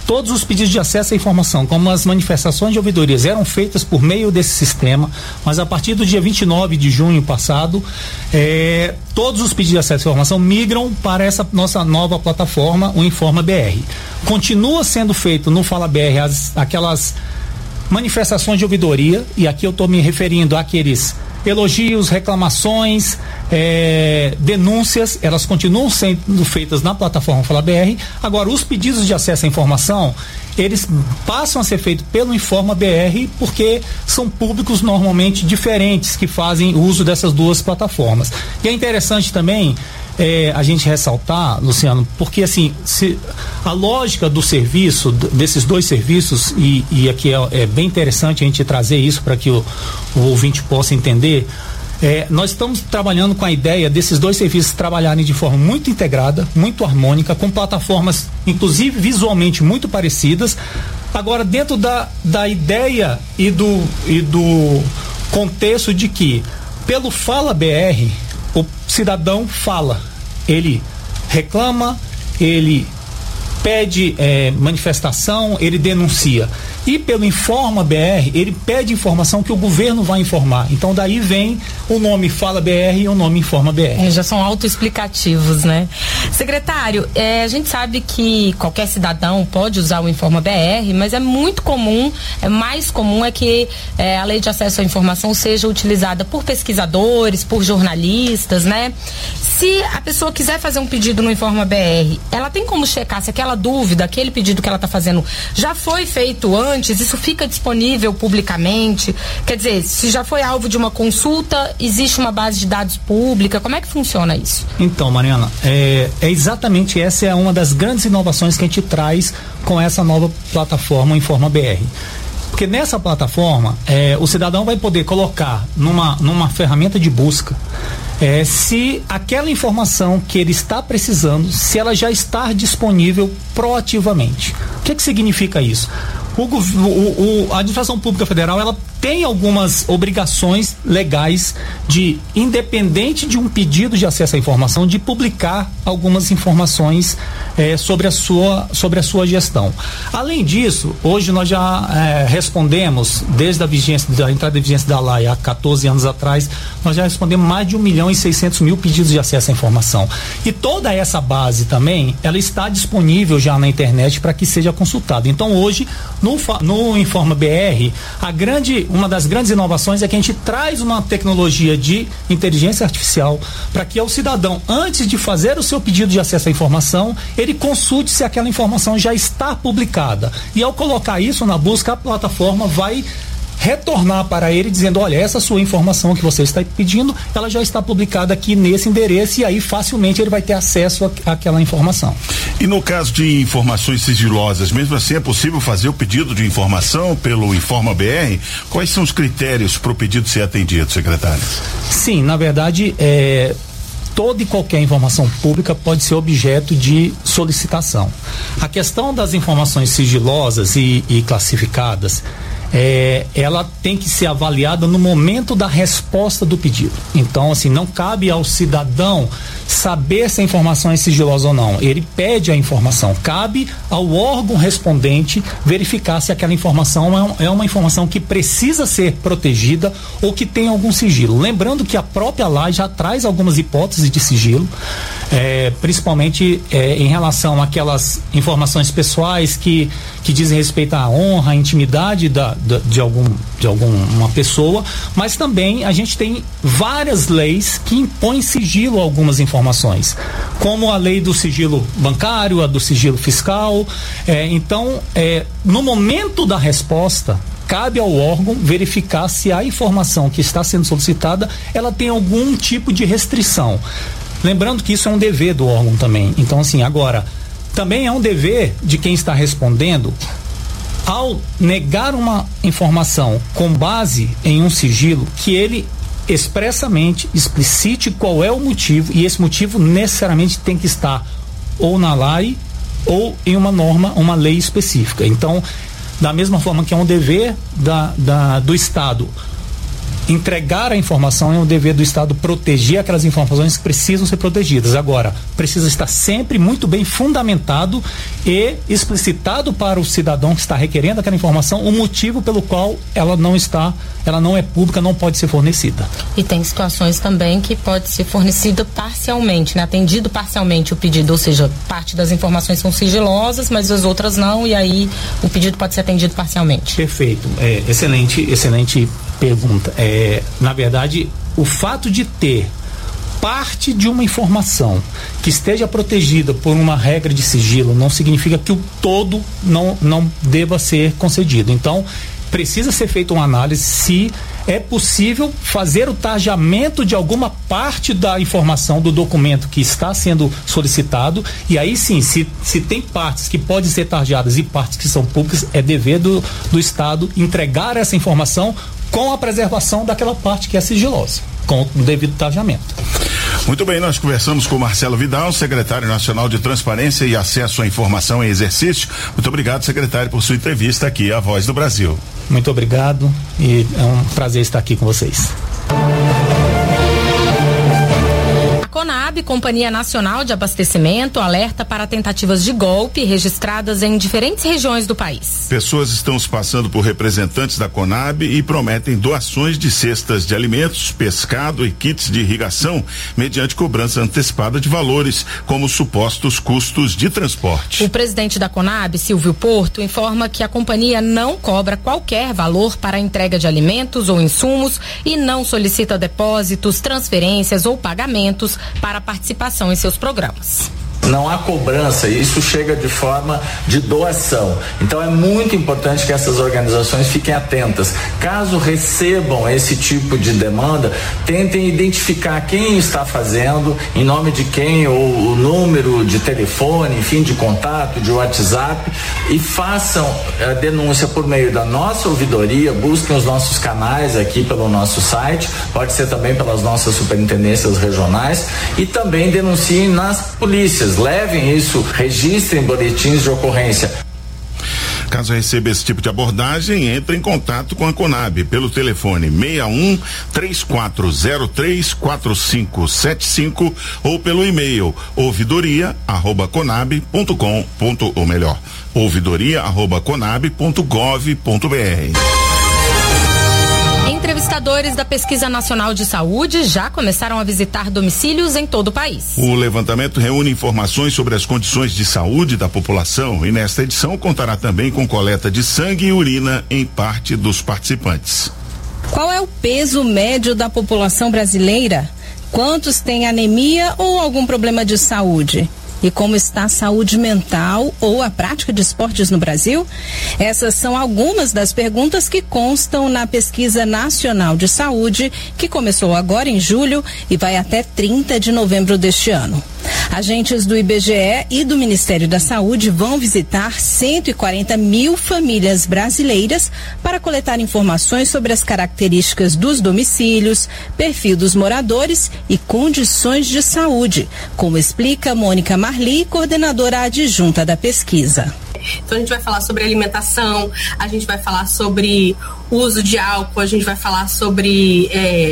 todos os pedidos de acesso à informação, como as manifestações de ouvidorias, eram feitas por meio desse sistema, mas a partir do dia 29 de junho passado, todos os pedidos de acesso à informação migram para essa nossa nova plataforma, o Informa BR. Continua sendo feito no Fala BR aquelas manifestações de ouvidoria, e aqui eu estou me referindo àqueles elogios, reclamações, denúncias, elas continuam sendo feitas na plataforma Fala BR. Agora, os pedidos de acesso à informação, eles passam a ser feitos pelo Informa BR, porque são públicos normalmente diferentes que fazem uso dessas duas plataformas. E é interessante também a gente ressaltar, Luciano, porque assim, a lógica do serviço, desses dois serviços, e aqui é bem interessante a gente trazer isso para que o ouvinte possa entender, nós estamos trabalhando com a ideia desses dois serviços trabalharem de forma muito integrada, muito harmônica, com plataformas, inclusive visualmente muito parecidas. Agora, dentro da ideia e do contexto de que, pelo Fala BR, o cidadão fala, ele reclama, ele pede manifestação, ele denuncia. E pelo Informa BR, ele pede informação que o governo vai informar. Então daí vem o nome Fala BR e o nome Informa BR. Já são autoexplicativos, né? Secretário, a gente sabe que qualquer cidadão pode usar o Informa BR, mas é muito comum, mais comum é que a lei de acesso à informação seja utilizada por pesquisadores, por jornalistas, né? Se a pessoa quiser fazer um pedido no Informa BR, ela tem como checar se aquela dúvida, aquele pedido que ela está fazendo já foi feito antes, isso fica disponível publicamente? Quer dizer, se já foi alvo de uma consulta, existe uma base de dados pública? Como é que funciona isso? Então, Mariana, exatamente essa é uma das grandes inovações que a gente traz com essa nova plataforma Informa BR. Porque nessa plataforma, o cidadão vai poder colocar numa ferramenta de busca se aquela informação que ele está precisando, se ela já está disponível proativamente. O que significa isso? A administração pública federal, ela tem algumas obrigações legais de, independente de um pedido de acesso à informação, de publicar algumas informações sobre a sua gestão. Além disso, hoje nós já respondemos, desde a entrada em vigência da lei há 14 anos atrás, nós já respondemos mais de 1.600.000 pedidos de acesso à informação. E toda essa base também, ela está disponível já na internet para que seja consultada. Então hoje, no Informa BR, uma das grandes inovações é que a gente traz uma tecnologia de inteligência artificial para que o cidadão, antes de fazer o seu pedido de acesso à informação, ele consulte se aquela informação já está publicada. E ao colocar isso na busca, a plataforma vai retornar para ele dizendo: olha, essa sua informação que você está pedindo, ela já está publicada aqui nesse endereço, e aí facilmente ele vai ter acesso àquela informação. E no caso de informações sigilosas, mesmo assim é possível fazer o pedido de informação pelo Informa BR? Quais são os critérios para o pedido ser atendido, secretário? Sim, na verdade, toda e qualquer informação pública pode ser objeto de solicitação. A questão das informações sigilosas e classificadas, ela tem que ser avaliada no momento da resposta do pedido. Então, assim, não cabe ao cidadão saber se a informação é sigilosa ou não. Ele pede a informação. Cabe ao órgão respondente verificar se aquela informação é uma informação que precisa ser protegida ou que tem algum sigilo. Lembrando que a própria lei já traz algumas hipóteses de sigilo, principalmente em relação àquelas informações pessoais que dizem respeito à honra, à intimidade de alguma pessoa, mas também a gente tem várias leis que impõem sigilo a algumas informações, como a lei do sigilo bancário, a do sigilo fiscal. Então, no momento da resposta, cabe ao órgão verificar se a informação que está sendo solicitada, ela tem algum tipo de restrição. Lembrando que isso é um dever do órgão também. Então, assim, agora, também é um dever de quem está respondendo, ao negar uma informação com base em um sigilo, que ele expressamente explicite qual é o motivo, e esse motivo necessariamente tem que estar ou na lei ou em uma norma, uma lei específica. Então, da mesma forma que é um dever do Estado entregar a informação é um dever do Estado proteger aquelas informações que precisam ser protegidas. Agora, precisa estar sempre muito bem fundamentado e explicitado para o cidadão que está requerendo aquela informação o motivo pelo qual ela não é pública, não pode ser fornecida. E tem situações também que pode ser fornecida parcialmente, né? Atendido parcialmente o pedido, ou seja, parte das informações são sigilosas, mas as outras não, e aí o pedido pode ser atendido parcialmente. Perfeito, excelente pergunta. Na verdade, o fato de ter parte de uma informação que esteja protegida por uma regra de sigilo não significa que o todo não deva ser concedido. Então, precisa ser feita uma análise se é possível fazer o tarjamento de alguma parte da informação do documento que está sendo solicitado, e aí sim, se tem partes que podem ser tarjadas e partes que são públicas, é dever do Estado entregar essa informação com a preservação daquela parte que é sigilosa, com o devido tarjamento. Muito bem, nós conversamos com Marcelo Vidal, secretário nacional de Transparência e Acesso à Informação em Exercício. Muito obrigado, secretário, por sua entrevista aqui à Voz do Brasil. Muito obrigado e é um prazer estar aqui com vocês. Conab, Companhia Nacional de Abastecimento, alerta para tentativas de golpe registradas em diferentes regiões do país. Pessoas estão se passando por representantes da Conab e prometem doações de cestas de alimentos, pescado e kits de irrigação mediante cobrança antecipada de valores, como supostos custos de transporte. O presidente da Conab, Silvio Porto, informa que a companhia não cobra qualquer valor para a entrega de alimentos ou insumos e não solicita depósitos, transferências ou pagamentos para participação em seus programas. Não há cobrança, isso chega de forma de doação. Então é muito importante que essas organizações fiquem atentas. Caso recebam esse tipo de demanda, tentem identificar quem está fazendo, em nome de quem, ou o número de telefone, enfim, de contato, de WhatsApp, e façam a denúncia por meio da nossa ouvidoria, busquem os nossos canais aqui pelo nosso site, pode ser também pelas nossas superintendências regionais, e também denunciem nas polícias. Levem isso, registrem boletins de ocorrência. Caso receba esse tipo de abordagem, entre em contato com a Conab pelo telefone 61-3403-4575 ou pelo e-mail ouvidoria@conab.gov.br. Entrevistadores da Pesquisa Nacional de Saúde já começaram a visitar domicílios em todo o país. O levantamento reúne informações sobre as condições de saúde da população e nesta edição contará também com coleta de sangue e urina em parte dos participantes. Qual é o peso médio da população brasileira? Quantos têm anemia ou algum problema de saúde? E como está a saúde mental ou a prática de esportes no Brasil? Essas são algumas das perguntas que constam na Pesquisa Nacional de Saúde, que começou agora em julho e vai até 30 de novembro deste ano. Agentes do IBGE e do Ministério da Saúde vão visitar 140 mil famílias brasileiras para coletar informações sobre as características dos domicílios, perfil dos moradores e condições de saúde, como explica Mônica Marli, coordenadora adjunta da pesquisa. Então a gente vai falar sobre alimentação, a gente vai falar sobre uso de álcool, a gente vai falar sobre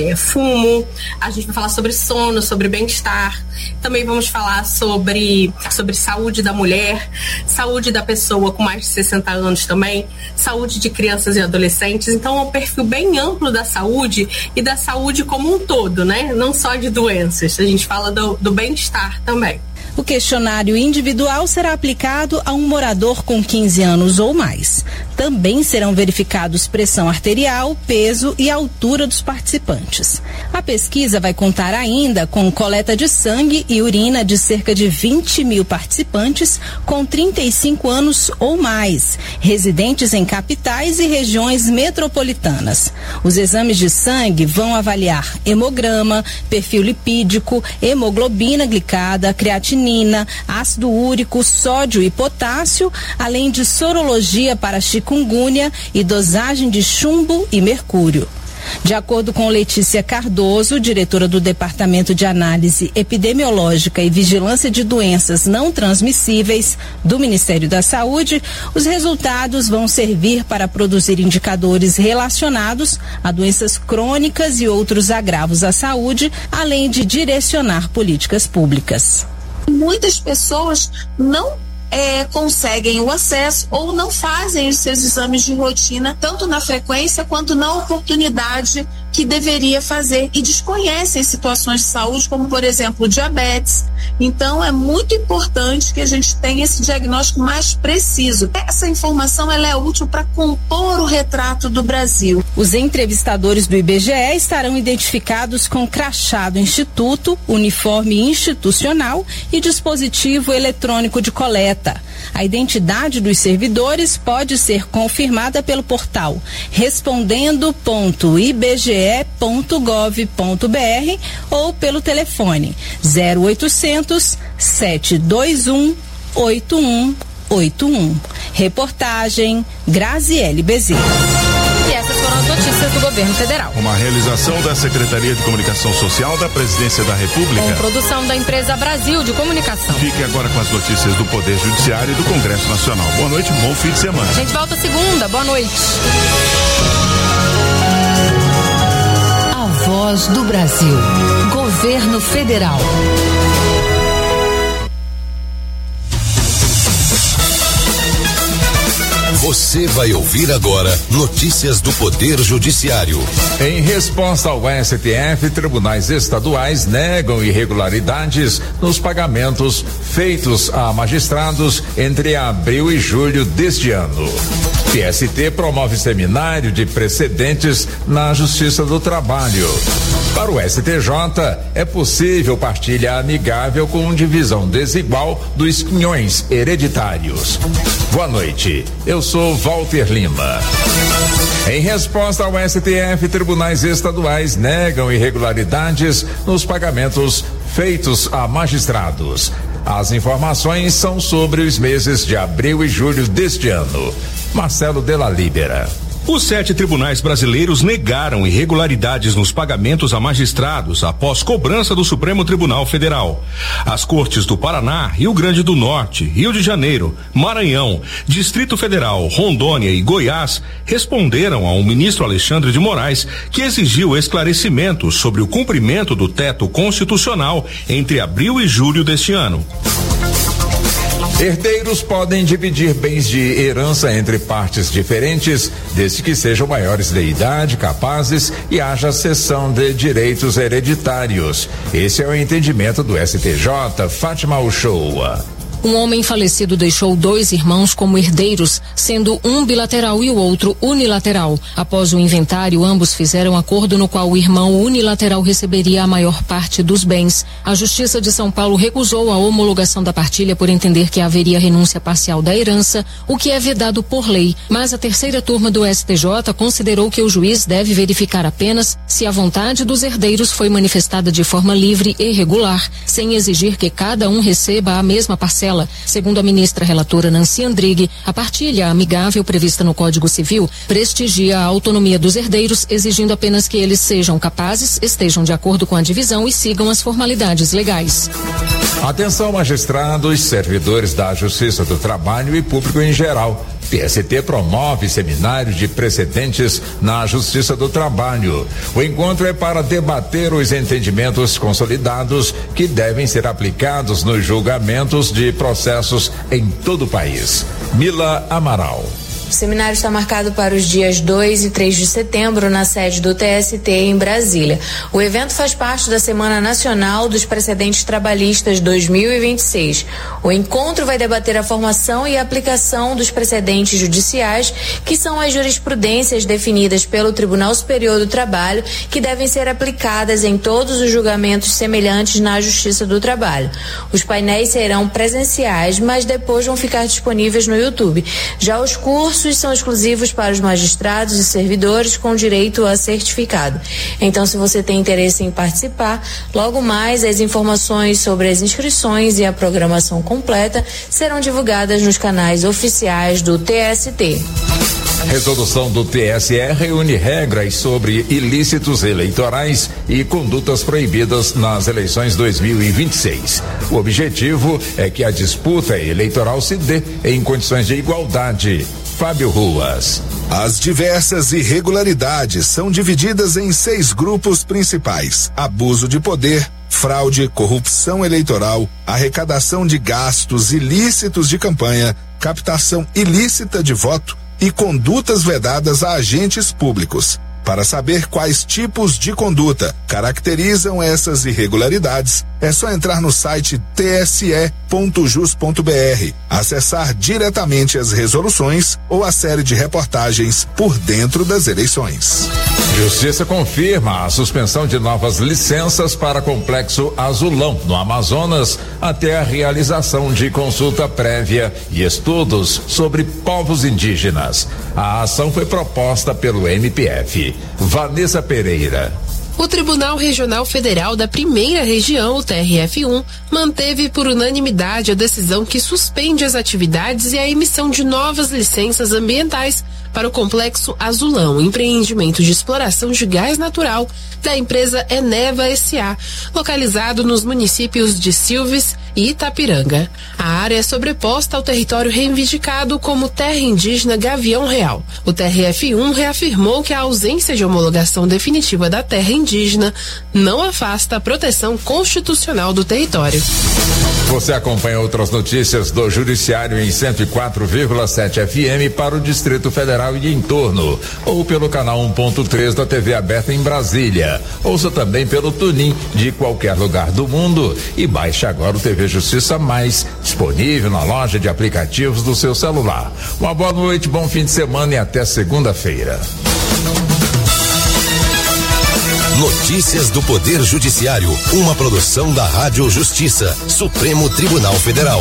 fumo, a gente vai falar sobre sono, sobre bem-estar. Também vamos falar sobre saúde da mulher, saúde da pessoa com mais de 60 anos também, saúde de crianças e adolescentes. Então é um perfil bem amplo da saúde e da saúde como um todo, né? Não só de doenças, a gente fala do bem-estar também. O questionário individual será aplicado a um morador com 15 anos ou mais. Também serão verificados pressão arterial, peso e altura dos participantes. A pesquisa vai contar ainda com coleta de sangue e urina de cerca de 20 mil participantes com 35 anos ou mais, residentes em capitais e regiões metropolitanas. Os exames de sangue vão avaliar hemograma, perfil lipídico, hemoglobina glicada, creatinina, ácido úrico, sódio e potássio, além de sorologia para chikungunya e dosagem de chumbo e mercúrio. De acordo com Letícia Cardoso, diretora do Departamento de Análise Epidemiológica e Vigilância de Doenças Não Transmissíveis do Ministério da Saúde, os resultados vão servir para produzir indicadores relacionados a doenças crônicas e outros agravos à saúde, além de direcionar políticas públicas. Muitas pessoas não conseguem o acesso ou não fazem os seus exames de rotina, tanto na frequência quanto na oportunidade que deveria fazer, e desconhecem situações de saúde, como por exemplo diabetes. Então é muito importante que a gente tenha esse diagnóstico mais preciso. Essa informação ela é útil para compor o retrato do Brasil. Os entrevistadores do IBGE estarão identificados com crachá do Instituto, uniforme institucional e dispositivo eletrônico de coleta. A identidade dos servidores pode ser confirmada pelo portal respondendo.ibge.gov.br ou pelo telefone 0800 721 8181. Reportagem Graziele Bezerra. E essas foram as notícias do governo federal. Uma realização da Secretaria de Comunicação Social da Presidência da República. Com produção da empresa Brasil de Comunicação. Fique agora com as notícias do Poder Judiciário e do Congresso Nacional. Boa noite, bom fim de semana. A gente volta segunda, boa noite. A Voz do Brasil. Governo Federal. Você vai ouvir agora notícias do Poder Judiciário. Em resposta ao STF, tribunais estaduais negam irregularidades nos pagamentos feitos a magistrados entre abril e julho deste ano. TST promove seminário de precedentes na Justiça do Trabalho. Para o STJ, é possível partilha amigável com divisão desigual dos quinhões hereditários. Boa noite, eu sou Walter Lima. Em resposta ao STF, tribunais estaduais negam irregularidades nos pagamentos feitos a magistrados. As informações são sobre os meses de abril e julho deste ano. Marcelo Della Libera. Os 7 tribunais brasileiros negaram irregularidades nos pagamentos a magistrados após cobrança do Supremo Tribunal Federal. As cortes do Paraná, Rio Grande do Norte, Rio de Janeiro, Maranhão, Distrito Federal, Rondônia e Goiás responderam ao ministro Alexandre de Moraes, que exigiu esclarecimentos sobre o cumprimento do teto constitucional entre abril e julho deste ano. Herdeiros podem dividir bens de herança entre partes diferentes, desde que sejam maiores de idade, capazes e haja cessão de direitos hereditários. Esse é o entendimento do STJ. Fátima Uchoa. Um homem falecido deixou 2 irmãos como herdeiros, sendo um bilateral e o outro unilateral. Após o inventário, ambos fizeram acordo no qual o irmão unilateral receberia a maior parte dos bens. A Justiça de São Paulo recusou a homologação da partilha por entender que haveria renúncia parcial da herança, o que é vedado por lei. Mas a terceira turma do STJ considerou que o juiz deve verificar apenas se a vontade dos herdeiros foi manifestada de forma livre e regular, sem exigir que cada um receba a mesma parcela. Segundo a ministra relatora Nancy Andrighi, a partilha amigável prevista no Código Civil prestigia a autonomia dos herdeiros, exigindo apenas que eles sejam capazes, estejam de acordo com a divisão e sigam as formalidades legais. Atenção, magistrados, servidores da Justiça do Trabalho e público em geral. TST promove seminários de precedentes na Justiça do Trabalho. O encontro é para debater os entendimentos consolidados que devem ser aplicados nos julgamentos de processos em todo o país. Mila Amaral. O seminário está marcado para os dias 2 e 3 de setembro na sede do TST em Brasília. O evento faz parte da Semana Nacional dos Precedentes Trabalhistas 2026. O encontro vai debater a formação e a aplicação dos precedentes judiciais, que são as jurisprudências definidas pelo Tribunal Superior do Trabalho, que devem ser aplicadas em todos os julgamentos semelhantes na Justiça do Trabalho. Os painéis serão presenciais, mas depois vão ficar disponíveis no YouTube. Já os cursos são exclusivos para os magistrados e servidores com direito a certificado. Então, se você tem interesse em participar, logo mais as informações sobre as inscrições e a programação completa serão divulgadas nos canais oficiais do TST. Resolução do TSE reúne regras sobre ilícitos eleitorais e condutas proibidas nas eleições 2026. O objetivo é que a disputa eleitoral se dê em condições de igualdade. Fábio Ruas. As diversas irregularidades são divididas em 6 grupos principais: abuso de poder, fraude, corrupção eleitoral, arrecadação de gastos ilícitos de campanha, captação ilícita de voto e condutas vedadas a agentes públicos. Para saber quais tipos de conduta caracterizam essas irregularidades, é só entrar no site tse.jus.br, acessar diretamente as resoluções ou a série de reportagens por dentro das eleições. Justiça confirma a suspensão de novas licenças para Complexo Azulão, no Amazonas, até a realização de consulta prévia e estudos sobre povos indígenas. A ação foi proposta pelo MPF. Vanessa Pereira. O Tribunal Regional Federal da Primeira Região, o TRF1, manteve por unanimidade a decisão que suspende as atividades e a emissão de novas licenças ambientais para o Complexo Azulão, empreendimento de exploração de gás natural da empresa Eneva S.A., localizado nos municípios de Silves e Itapiranga. A área é sobreposta ao território reivindicado como terra indígena Gavião Real. O TRF1 reafirmou que a ausência de homologação definitiva da terra indígena não afasta a proteção constitucional do território. Você acompanha outras notícias do Judiciário em 104,7 FM para o Distrito Federal e entorno, ou pelo canal 1.3 da TV aberta em Brasília. Ouça também pelo TuneIn de qualquer lugar do mundo e baixe agora o TV Justiça Mais, disponível na loja de aplicativos do seu celular. Uma boa noite, bom fim de semana e até segunda-feira. Notícias do Poder Judiciário, uma produção da Rádio Justiça, Supremo Tribunal Federal.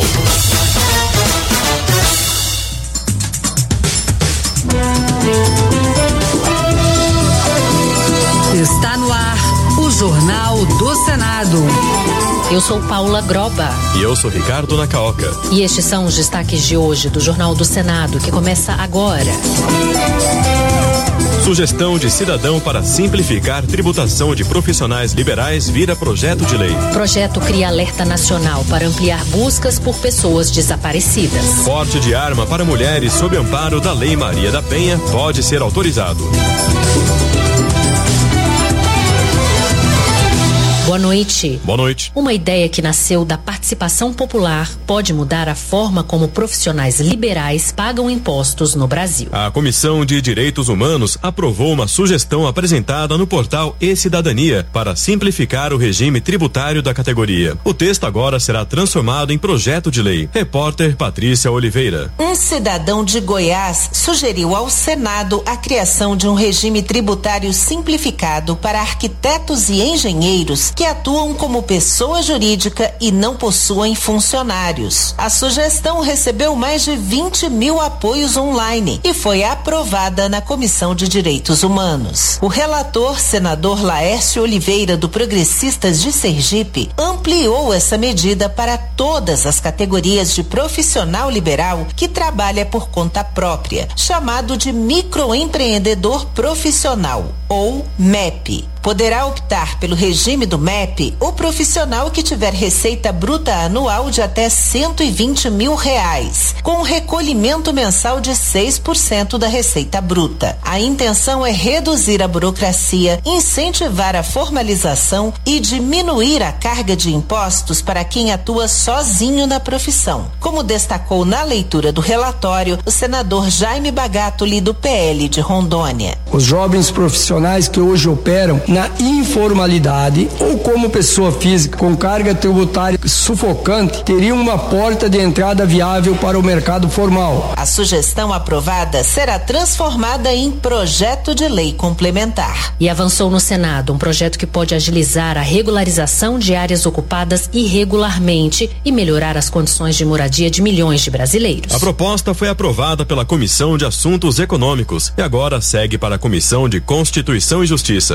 Está no ar o Jornal do Senado. Eu sou Paula Groba. E eu sou Ricardo Nacaoca. E estes são os destaques de hoje do Jornal do Senado, que começa agora. Sugestão de cidadão para simplificar tributação de profissionais liberais vira projeto de lei. Projeto cria alerta nacional para ampliar buscas por pessoas desaparecidas. Porte de arma para mulheres sob amparo da Lei Maria da Penha pode ser autorizado. Boa noite. Boa noite. Uma ideia que nasceu da participação popular pode mudar a forma como profissionais liberais pagam impostos no Brasil. A Comissão de Direitos Humanos aprovou uma sugestão apresentada no portal E-Cidadania para simplificar o regime tributário da categoria. O texto agora será transformado em projeto de lei. Repórter Patrícia Oliveira. Um cidadão de Goiás sugeriu ao Senado a criação de um regime tributário simplificado para arquitetos e engenheiros que atuam como pessoa jurídica e não possuem funcionários. A sugestão recebeu mais de 20 mil apoios online e foi aprovada na Comissão de Direitos Humanos. O relator, senador Laércio Oliveira, do Progressistas de Sergipe, ampliou essa medida para todas as categorias de profissional liberal que trabalha por conta própria, chamado de microempreendedor profissional, ou MEP. Poderá optar pelo regime do MEP o profissional que tiver receita bruta anual de até R$120 mil, com recolhimento mensal de 6% da receita bruta. A intenção é reduzir a burocracia, incentivar a formalização e diminuir a carga de impostos para quem atua sozinho na profissão. Como destacou na leitura do relatório o senador Jaime Bagatoli, do PL de Rondônia. Os jovens profissionais que hoje operam na informalidade ou como pessoa física com carga tributária sufocante teriam uma porta de entrada viável para o mercado formal. A sugestão aprovada será transformada em projeto de lei complementar. E avançou no Senado um projeto que pode agilizar a regularização de áreas ocupadas irregularmente e melhorar as condições de moradia de milhões de brasileiros. A proposta foi aprovada pela Comissão de Assuntos Econômicos e agora segue para a Comissão de Constituição e Justiça. O repórter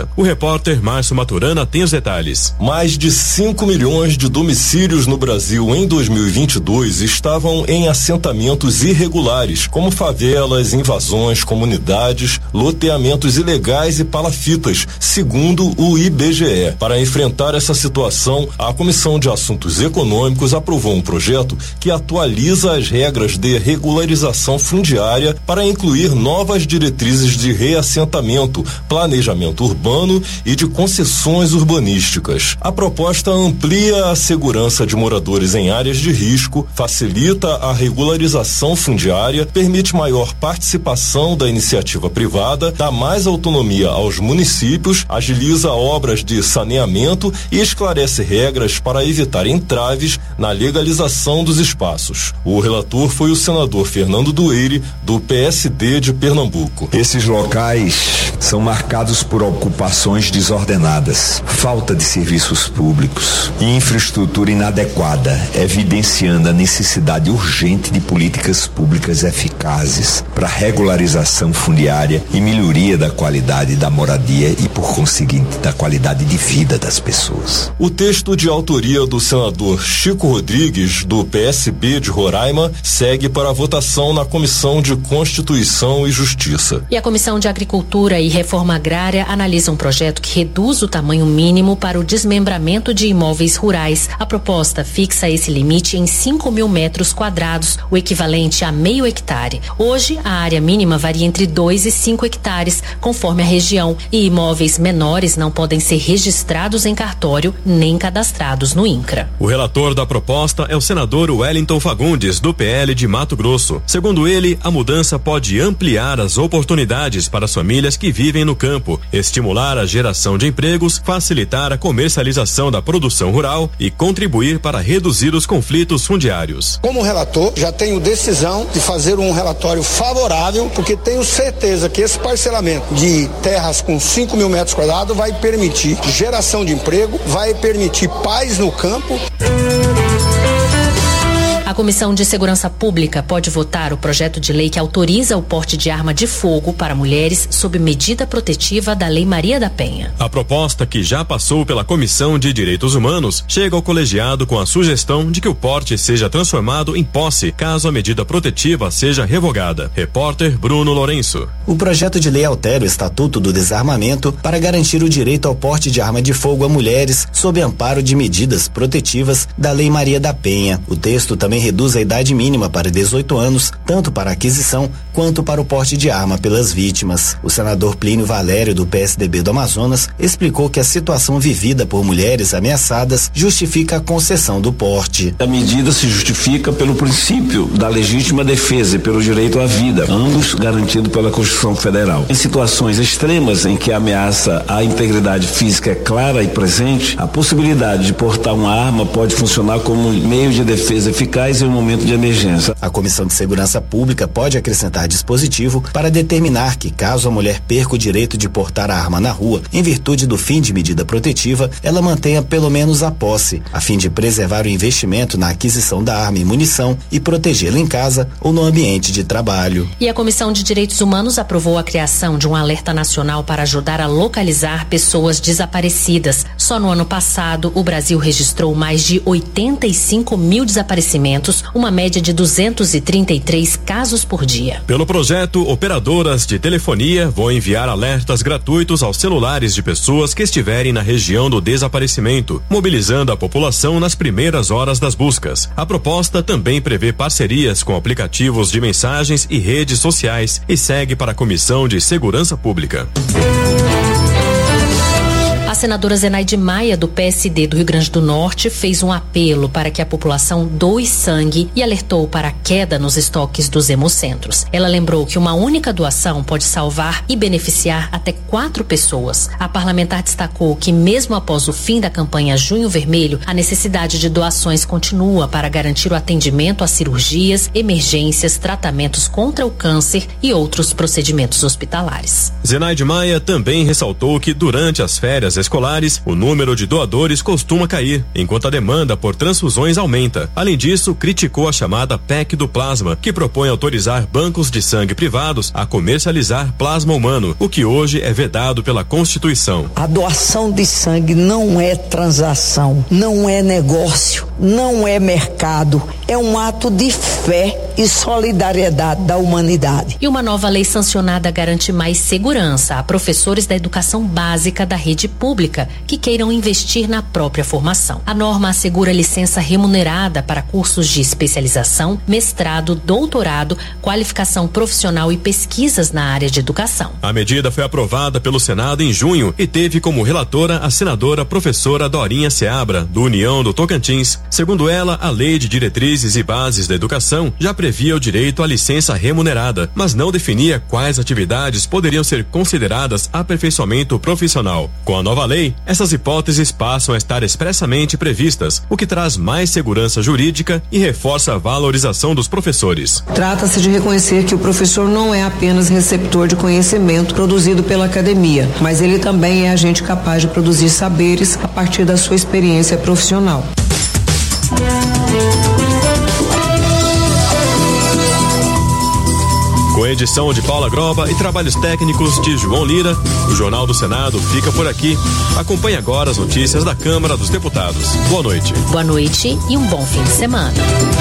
repórter Márcio Maturana tem os detalhes. Mais de 5 milhões de domicílios no Brasil em 2022 estavam em assentamentos irregulares, como favelas, invasões, comunidades, loteamentos ilegais e palafitas, segundo o IBGE. Para enfrentar essa situação, a Comissão de Assuntos Econômicos aprovou um projeto que atualiza as regras de regularização fundiária para incluir novas diretrizes de reassentamento, planejamento urbano e de concessões urbanísticas. A proposta amplia a segurança de moradores em áreas de risco, facilita a regularização fundiária, permite maior participação da iniciativa privada, dá mais autonomia aos municípios, agiliza obras de saneamento e esclarece regras para evitar entraves na legalização dos espaços. O relator foi o senador Fernando Dueire, do PSD de Pernambuco. Esses locais são marcados por ocupações desordenadas, falta de serviços públicos e infraestrutura inadequada, evidenciando a necessidade urgente de políticas públicas eficazes para regularização fundiária e melhoria da qualidade da moradia e, por conseguinte, da qualidade de vida das pessoas. O texto de autoria do senador Chico Rodrigues, do PSB de Roraima, segue para a votação na Comissão de Constituição e Justiça. E a Comissão de Agricultura e Reforma Agrária analisa um projeto que reduz o tamanho mínimo para o desmembramento de imóveis rurais. A proposta fixa esse limite em 5.000 metros quadrados, o equivalente a meio hectare. Hoje, a área mínima varia entre 2 e 5 hectares, conforme a região, e imóveis menores não podem ser registrados em cartório nem cadastrados no INCRA. O relator da proposta é o senador Wellington Fagundes, do PL de Mato Grosso. Segundo ele, a mudança pode ampliar as oportunidades para as famílias que vivem no campo, estimular a geração de empregos, facilitar a comercialização da produção rural e contribuir para reduzir os conflitos fundiários. Como relator, já tenho decisão de fazer um relatório favorável, porque tenho certeza que esse parcelamento de terras com 5.000 metros quadrados vai permitir geração de emprego, vai permitir paz no campo. A Comissão de Segurança Pública pode votar o projeto de lei que autoriza o porte de arma de fogo para mulheres sob medida protetiva da Lei Maria da Penha. A proposta, que já passou pela Comissão de Direitos Humanos, chega ao colegiado com a sugestão de que o porte seja transformado em posse caso a medida protetiva seja revogada. Repórter Bruno Lourenço. O projeto de lei altera o Estatuto do Desarmamento para garantir o direito ao porte de arma de fogo a mulheres sob amparo de medidas protetivas da Lei Maria da Penha. O texto também reduz a idade mínima para 18 anos, tanto para a aquisição quanto para o porte de arma pelas vítimas. O senador Plínio Valério, do PSDB do Amazonas, explicou que a situação vivida por mulheres ameaçadas justifica a concessão do porte. A medida se justifica pelo princípio da legítima defesa e pelo direito à vida, ambos garantidos pela Constituição Federal. Em situações extremas em que a ameaça à integridade física é clara e presente, a possibilidade de portar uma arma pode funcionar como um meio de defesa eficaz em um momento de emergência. A Comissão de Segurança Pública pode acrescentar dispositivo para determinar que, caso a mulher perca o direito de portar a arma na rua, em virtude do fim de medida protetiva, ela mantenha pelo menos a posse, a fim de preservar o investimento na aquisição da arma e munição e protegê-la em casa ou no ambiente de trabalho. E a Comissão de Direitos Humanos aprovou a criação de um alerta nacional para ajudar a localizar pessoas desaparecidas. Só no ano passado, o Brasil registrou mais de 85.000 desaparecimentos, uma média de 233 casos por dia. Pelo projeto, operadoras de telefonia vão enviar alertas gratuitos aos celulares de pessoas que estiverem na região do desaparecimento, mobilizando a população nas primeiras horas das buscas. A proposta também prevê parcerias com aplicativos de mensagens e redes sociais e segue para a Comissão de Segurança Pública. A senadora Zenaide Maia, do PSD do Rio Grande do Norte, fez um apelo para que a população doe sangue e alertou para a queda nos estoques dos hemocentros. Ela lembrou que uma única doação pode salvar e beneficiar até 4 pessoas. A parlamentar destacou que, mesmo após o fim da campanha Junho Vermelho, a necessidade de doações continua para garantir o atendimento a cirurgias, emergências, tratamentos contra o câncer e outros procedimentos hospitalares. Zenaide Maia também ressaltou que, durante as férias escolares, o número de doadores costuma cair, enquanto a demanda por transfusões aumenta. Além disso, criticou a chamada PEC do plasma, que propõe autorizar bancos de sangue privados a comercializar plasma humano, o que hoje é vedado pela Constituição. A doação de sangue não é transação, não é negócio, não é mercado, é um ato de fé e solidariedade da humanidade. E uma nova lei sancionada garante mais segurança a professores da educação básica da rede pública que queiram investir na própria formação. A norma assegura licença remunerada para cursos de especialização, mestrado, doutorado, qualificação profissional e pesquisas na área de educação. A medida foi aprovada pelo Senado em junho e teve como relatora a senadora professora Dorinha Seabra, do União do Tocantins. Segundo ela, a Lei de Diretrizes e Bases da Educação já previa o direito à licença remunerada, mas não definia quais atividades poderiam ser consideradas aperfeiçoamento profissional. Com a nova lei, essas hipóteses passam a estar expressamente previstas, o que traz mais segurança jurídica e reforça a valorização dos professores. Trata-se de reconhecer que o professor não é apenas receptor de conhecimento produzido pela academia, mas ele também é agente capaz de produzir saberes a partir da sua experiência profissional. Com edição de Paula Groba e trabalhos técnicos de João Lira, o Jornal do Senado fica por aqui. Acompanhe agora as notícias da Câmara dos Deputados. Boa noite. Boa noite e um bom fim de semana.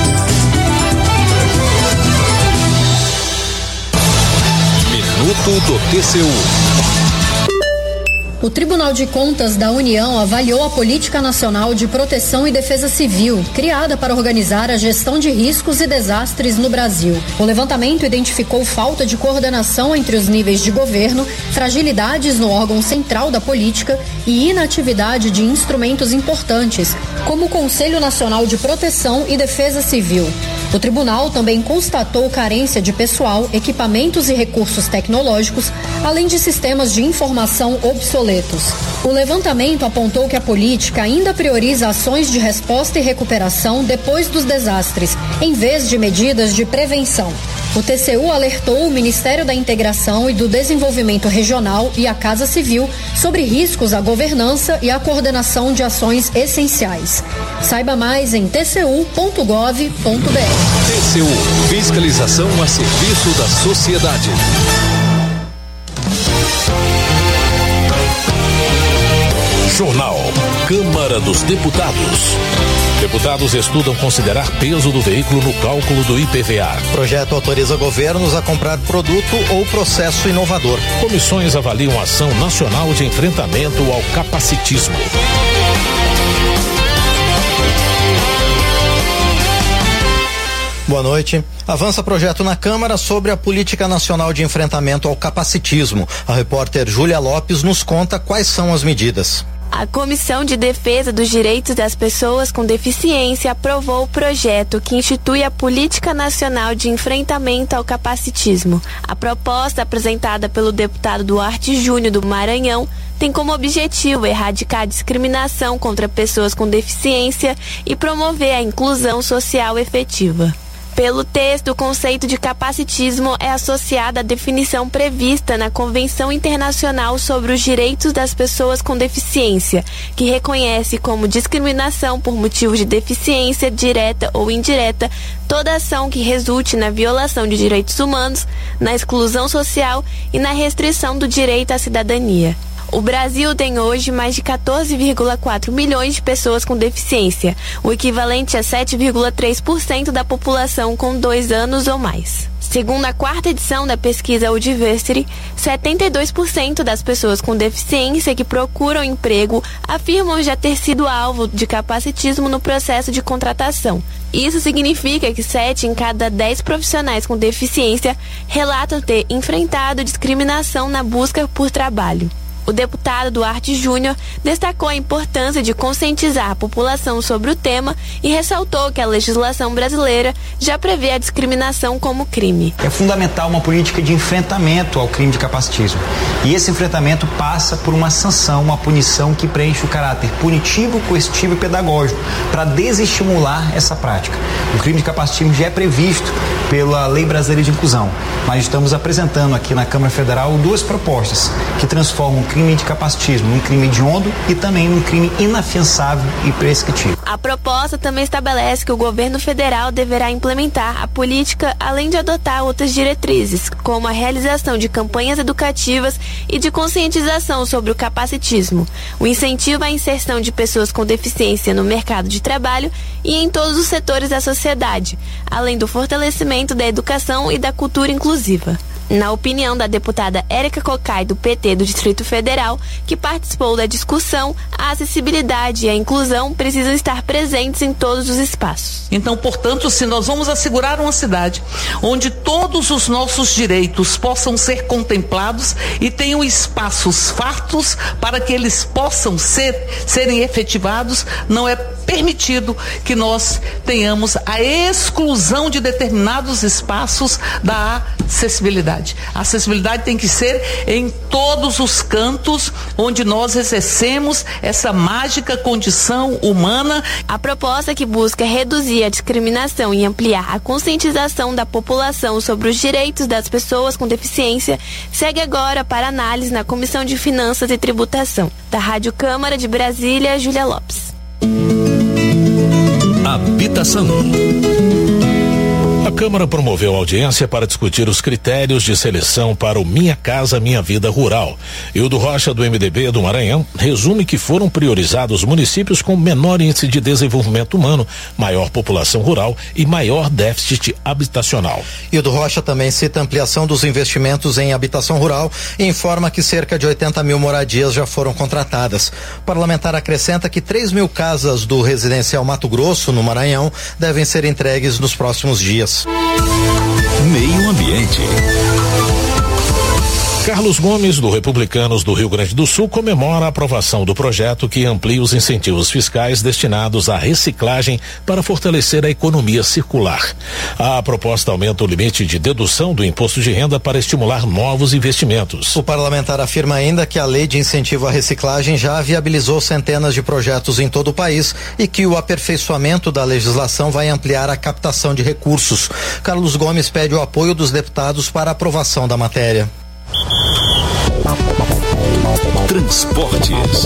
Minuto do TCU. O Tribunal de Contas da União avaliou a Política Nacional de Proteção e Defesa Civil, criada para organizar a gestão de riscos e desastres no Brasil. O levantamento identificou falta de coordenação entre os níveis de governo, fragilidades no órgão central da política e inatividade de instrumentos importantes, como o Conselho Nacional de Proteção e Defesa Civil. O tribunal também constatou carência de pessoal, equipamentos e recursos tecnológicos, além de sistemas de informação obsoletos. O levantamento apontou que a política ainda prioriza ações de resposta e recuperação depois dos desastres, em vez de medidas de prevenção. O TCU alertou o Ministério da Integração e do Desenvolvimento Regional e a Casa Civil sobre riscos à governança e à coordenação de ações essenciais. Saiba mais em tcu.gov.br. TCU, fiscalização a serviço da sociedade. Jornal Câmara dos Deputados. Deputados estudam considerar peso do veículo no cálculo do IPVA. Projeto autoriza governos a comprar produto ou processo inovador. Comissões avaliam ação nacional de enfrentamento ao capacitismo. Boa noite. Avança projeto na Câmara sobre a Política Nacional de Enfrentamento ao Capacitismo. A repórter Júlia Lopes nos conta quais são as medidas. A Comissão de Defesa dos Direitos das Pessoas com Deficiência aprovou o projeto que institui a Política Nacional de Enfrentamento ao Capacitismo. A proposta, apresentada pelo deputado Duarte Júnior do Maranhão, tem como objetivo erradicar a discriminação contra pessoas com deficiência e promover a inclusão social efetiva. Pelo texto, o conceito de capacitismo é associado à definição prevista na Convenção Internacional sobre os Direitos das Pessoas com Deficiência, que reconhece como discriminação por motivos de deficiência, direta ou indireta, toda ação que resulte na violação de direitos humanos, na exclusão social e na restrição do direito à cidadania. O Brasil tem hoje mais de 14,4 milhões de pessoas com deficiência, o equivalente a 7,3% da população com 2 anos ou mais. Segundo a 4ª edição da pesquisa Audiversity, 72% das pessoas com deficiência que procuram emprego afirmam já ter sido alvo de capacitismo no processo de contratação. Isso significa que 7 em cada 10 profissionais com deficiência relatam ter enfrentado discriminação na busca por trabalho. O deputado Duarte Júnior destacou a importância de conscientizar a população sobre o tema e ressaltou que a legislação brasileira já prevê a discriminação como crime. É fundamental uma política de enfrentamento ao crime de capacitismo. E esse enfrentamento passa por uma sanção, uma punição que preenche o caráter punitivo, coercitivo e pedagógico, para desestimular essa prática. O crime de capacitismo já é previsto pela Lei Brasileira de Inclusão. Nós estamos apresentando aqui na Câmara Federal 2 propostas que transformam o crime crime de capacitismo, num crime hediondo e também num crime inafiançável e prescritível. A proposta também estabelece que o governo federal deverá implementar a política, além de adotar outras diretrizes, como a realização de campanhas educativas e de conscientização sobre o capacitismo, o incentivo à inserção de pessoas com deficiência no mercado de trabalho e em todos os setores da sociedade, além do fortalecimento da educação e da cultura inclusiva. Na opinião da deputada Érica Cocai, do PT do Distrito Federal, que participou da discussão, a acessibilidade e a inclusão precisam estar presentes em todos os espaços. Então, portanto, se nós vamos assegurar uma cidade onde todos os nossos direitos possam ser contemplados e tenham espaços fartos para que eles possam serem efetivados, não é permitido que nós tenhamos a exclusão de determinados espaços da acessibilidade. A acessibilidade tem que ser em todos os cantos onde nós exercemos essa mágica condição humana. A proposta, que busca reduzir a discriminação e ampliar a conscientização da população sobre os direitos das pessoas com deficiência, segue agora para análise na Comissão de Finanças e Tributação. Da Rádio Câmara de Brasília, Júlia Lopes. Habitação. A Câmara promoveu audiência para discutir os critérios de seleção para o Minha Casa Minha Vida Rural. Hildo Rocha, do MDB do Maranhão, resume que foram priorizados municípios com menor índice de desenvolvimento humano, maior população rural e maior déficit habitacional. Hildo Rocha também cita a ampliação dos investimentos em habitação rural e informa que cerca de 80 mil moradias já foram contratadas. O parlamentar acrescenta que 3 mil casas do residencial Mato Grosso, no Maranhão, devem ser entregues nos próximos dias. Meio Ambiente. Carlos Gomes, do Republicanos do Rio Grande do Sul, comemora a aprovação do projeto que amplia os incentivos fiscais destinados à reciclagem para fortalecer a economia circular. A proposta aumenta o limite de dedução do imposto de renda para estimular novos investimentos. O parlamentar afirma ainda que a lei de incentivo à reciclagem já viabilizou centenas de projetos em todo o país e que o aperfeiçoamento da legislação vai ampliar a captação de recursos. Carlos Gomes pede o apoio dos deputados para a aprovação da matéria. Transportes.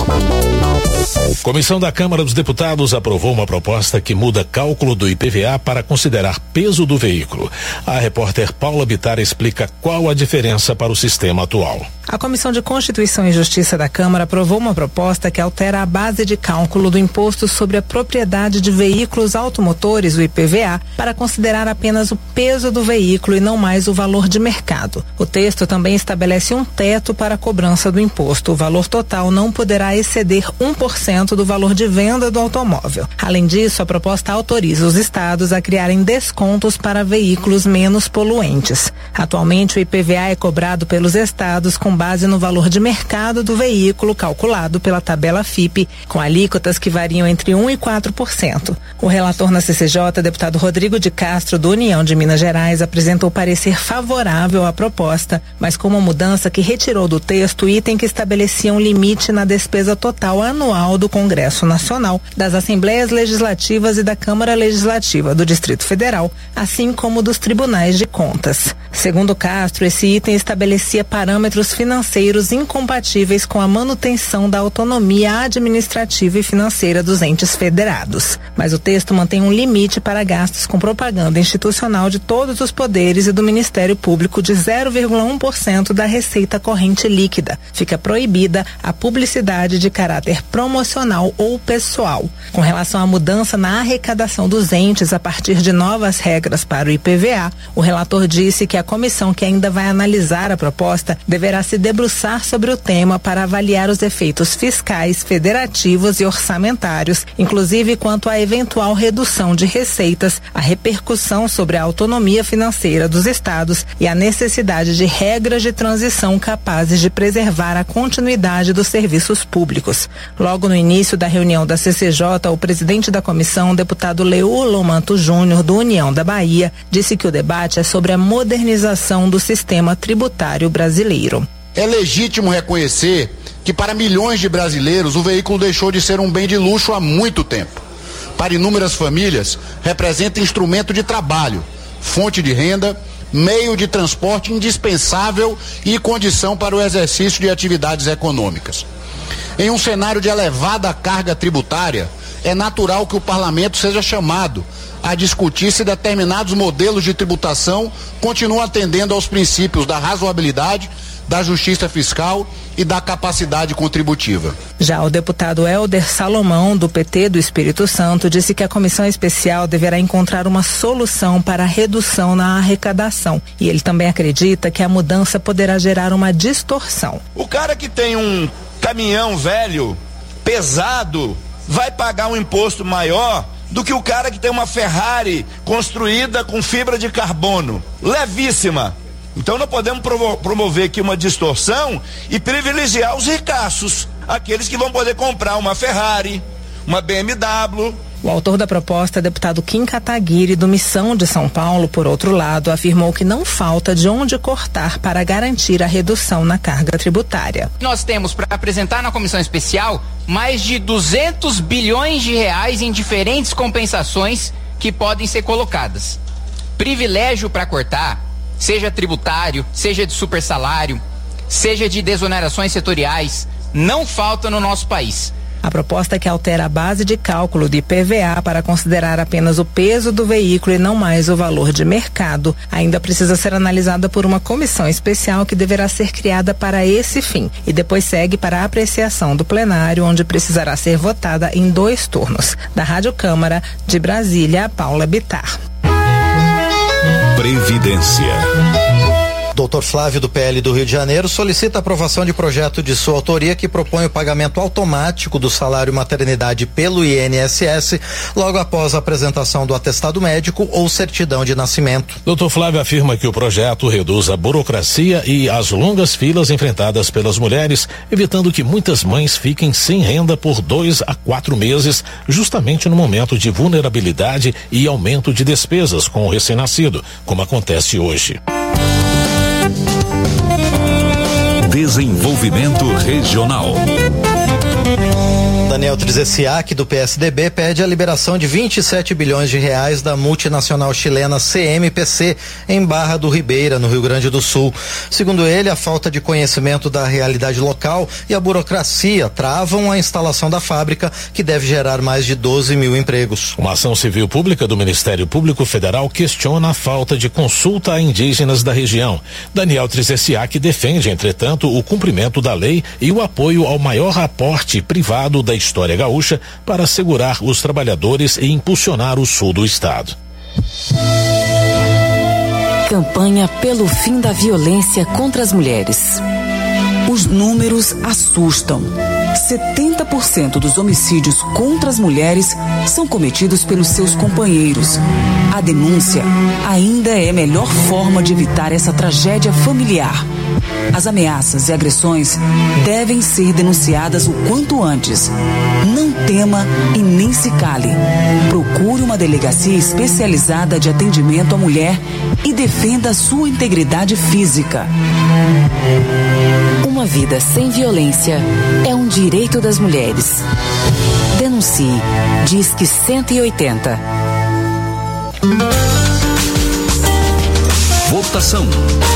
Comissão da Câmara dos Deputados aprovou uma proposta que muda cálculo do IPVA para considerar peso do veículo. A repórter Paula Bittar explica qual a diferença para o sistema atual. A Comissão de Constituição e Justiça da Câmara aprovou uma proposta que altera a base de cálculo do Imposto sobre a Propriedade de Veículos Automotores, o IPVA, para considerar apenas o peso do veículo e não mais o valor de mercado. O texto também estabelece um teto para a cobrança do imposto. O valor total não poderá exceder 1% do valor de venda do automóvel. Além disso, a proposta autoriza os estados a criarem descontos para veículos menos poluentes. Atualmente, o IPVA é cobrado pelos estados com base no valor de mercado do veículo calculado pela tabela FIPE, com alíquotas que variam entre 1% e 4%. O relator na CCJ, deputado Rodrigo de Castro, do União de Minas Gerais, apresentou parecer favorável à proposta, mas com uma mudança que retirou do texto o item que estabelecia um limite na despesa total anual do Congresso Nacional, das Assembleias Legislativas e da Câmara Legislativa do Distrito Federal, assim como dos Tribunais de Contas. Segundo Castro, esse item estabelecia parâmetros financeiros incompatíveis com a manutenção da autonomia administrativa e financeira dos entes federados. Mas o texto mantém um limite para gastos com propaganda institucional de todos os poderes e do Ministério Público de 0,1% da receita corrente líquida. Fica proibida a publicidade de caráter promocional ou pessoal. Com relação à mudança na arrecadação dos entes a partir de novas regras para o IPVA, o relator disse que a comissão que ainda vai analisar a proposta deverá se debruçar sobre o tema para avaliar os efeitos fiscais, federativos e orçamentários, inclusive quanto à eventual redução de receitas, a repercussão sobre a autonomia financeira dos estados e a necessidade de regras de transição capazes de preservar a continuidade dos serviços públicos. Logo no início da reunião da CCJ, o presidente da comissão, o deputado Leulo Manto Júnior, do União da Bahia, disse que o debate é sobre a modernização do sistema tributário brasileiro. É legítimo reconhecer que para milhões de brasileiros o veículo deixou de ser um bem de luxo há muito tempo. Para inúmeras famílias, representa instrumento de trabalho, fonte de renda, meio de transporte indispensável e condição para o exercício de atividades econômicas. Em um cenário de elevada carga tributária, é natural que o parlamento seja chamado a discutir se determinados modelos de tributação continuam atendendo aos princípios da razoabilidade, da justiça fiscal e da capacidade contributiva. Já o deputado Helder Salomão, do PT do Espírito Santo, disse que a comissão especial deverá encontrar uma solução para a redução na arrecadação. E ele também acredita que a mudança poderá gerar uma distorção. O cara que tem um caminhão velho, pesado, vai pagar um imposto maior do que o cara que tem uma Ferrari construída com fibra de carbono, levíssima. Então não podemos promover aqui uma distorção e privilegiar os ricaços, aqueles que vão poder comprar uma Ferrari, uma BMW. O autor da proposta, deputado Kim Kataguiri, do Missão de São Paulo, por outro lado, afirmou que não falta de onde cortar para garantir a redução na carga tributária. Nós temos para apresentar na comissão especial mais de 200 bilhões de reais em diferentes compensações que podem ser colocadas. Privilégio para cortar, seja tributário, seja de supersalário, seja de desonerações setoriais, não falta no nosso país. A proposta que altera a base de cálculo do IPVA para considerar apenas o peso do veículo e não mais o valor de mercado ainda precisa ser analisada por uma comissão especial que deverá ser criada para esse fim e depois segue para a apreciação do plenário, onde precisará ser votada em 2 turnos. Da Rádio Câmara, de Brasília, Paula Bittar. Previdência. Dr. Flávio, do PL do Rio de Janeiro, solicita a aprovação de projeto de sua autoria que propõe o pagamento automático do salário maternidade pelo INSS logo após a apresentação do atestado médico ou certidão de nascimento. Dr. Flávio afirma que o projeto reduz a burocracia e as longas filas enfrentadas pelas mulheres, evitando que muitas mães fiquem sem renda por 2 a 4 meses, justamente no momento de vulnerabilidade e aumento de despesas com o recém-nascido, como acontece hoje. Desenvolvimento Regional. Daniel Trezessiak, do PSDB, pede a liberação de 27 bilhões de reais da multinacional chilena CMPC em Barra do Ribeira, no Rio Grande do Sul. Segundo ele, a falta de conhecimento da realidade local e a burocracia travam a instalação da fábrica, que deve gerar mais de 12 mil empregos. Uma ação civil pública do Ministério Público Federal questiona a falta de consulta a indígenas da região. Daniel Trezessiak defende, entretanto, o cumprimento da lei e o apoio ao maior aporte privado da história gaúcha para assegurar os trabalhadores e impulsionar o sul do estado. Campanha pelo fim da violência contra as mulheres. Os números assustam. 70% dos homicídios contra as mulheres são cometidos pelos seus companheiros. A denúncia ainda é a melhor forma de evitar essa tragédia familiar. As ameaças e agressões devem ser denunciadas o quanto antes. Não tema e nem se cale. Procure uma delegacia especializada de atendimento à mulher e defenda a sua integridade física. Uma vida sem violência é um direito das mulheres. Denuncie. Disque 180. Votação.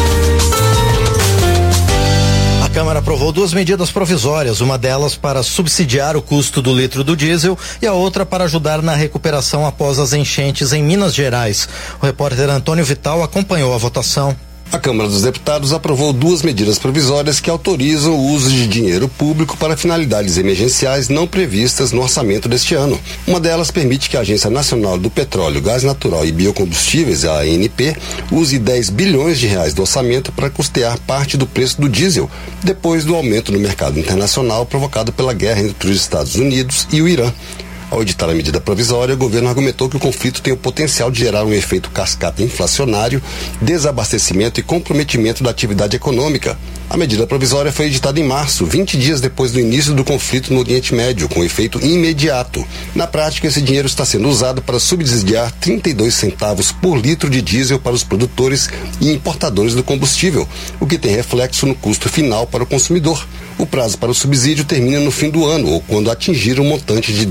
A Câmara aprovou 2 medidas provisórias, uma delas para subsidiar o custo do litro do diesel e a outra para ajudar na recuperação após as enchentes em Minas Gerais. O repórter Antônio Vital acompanhou a votação. A Câmara dos Deputados aprovou 2 medidas provisórias que autorizam o uso de dinheiro público para finalidades emergenciais não previstas no orçamento deste ano. Uma delas permite que a Agência Nacional do Petróleo, Gás Natural e Biocombustíveis, a ANP, use 10 bilhões de reais do orçamento para custear parte do preço do diesel, depois do aumento no mercado internacional provocado pela guerra entre os Estados Unidos e o Irã. Ao editar a medida provisória, o governo argumentou que o conflito tem o potencial de gerar um efeito cascata inflacionário, desabastecimento e comprometimento da atividade econômica. A medida provisória foi editada em março, 20 dias depois do início do conflito no Oriente Médio, com efeito imediato. Na prática, esse dinheiro está sendo usado para subsidiar 32 centavos por litro de diesel para os produtores e importadores do combustível, o que tem reflexo no custo final para o consumidor. O prazo para o subsídio termina no fim do ano, ou quando atingir um montante de 10 bilhões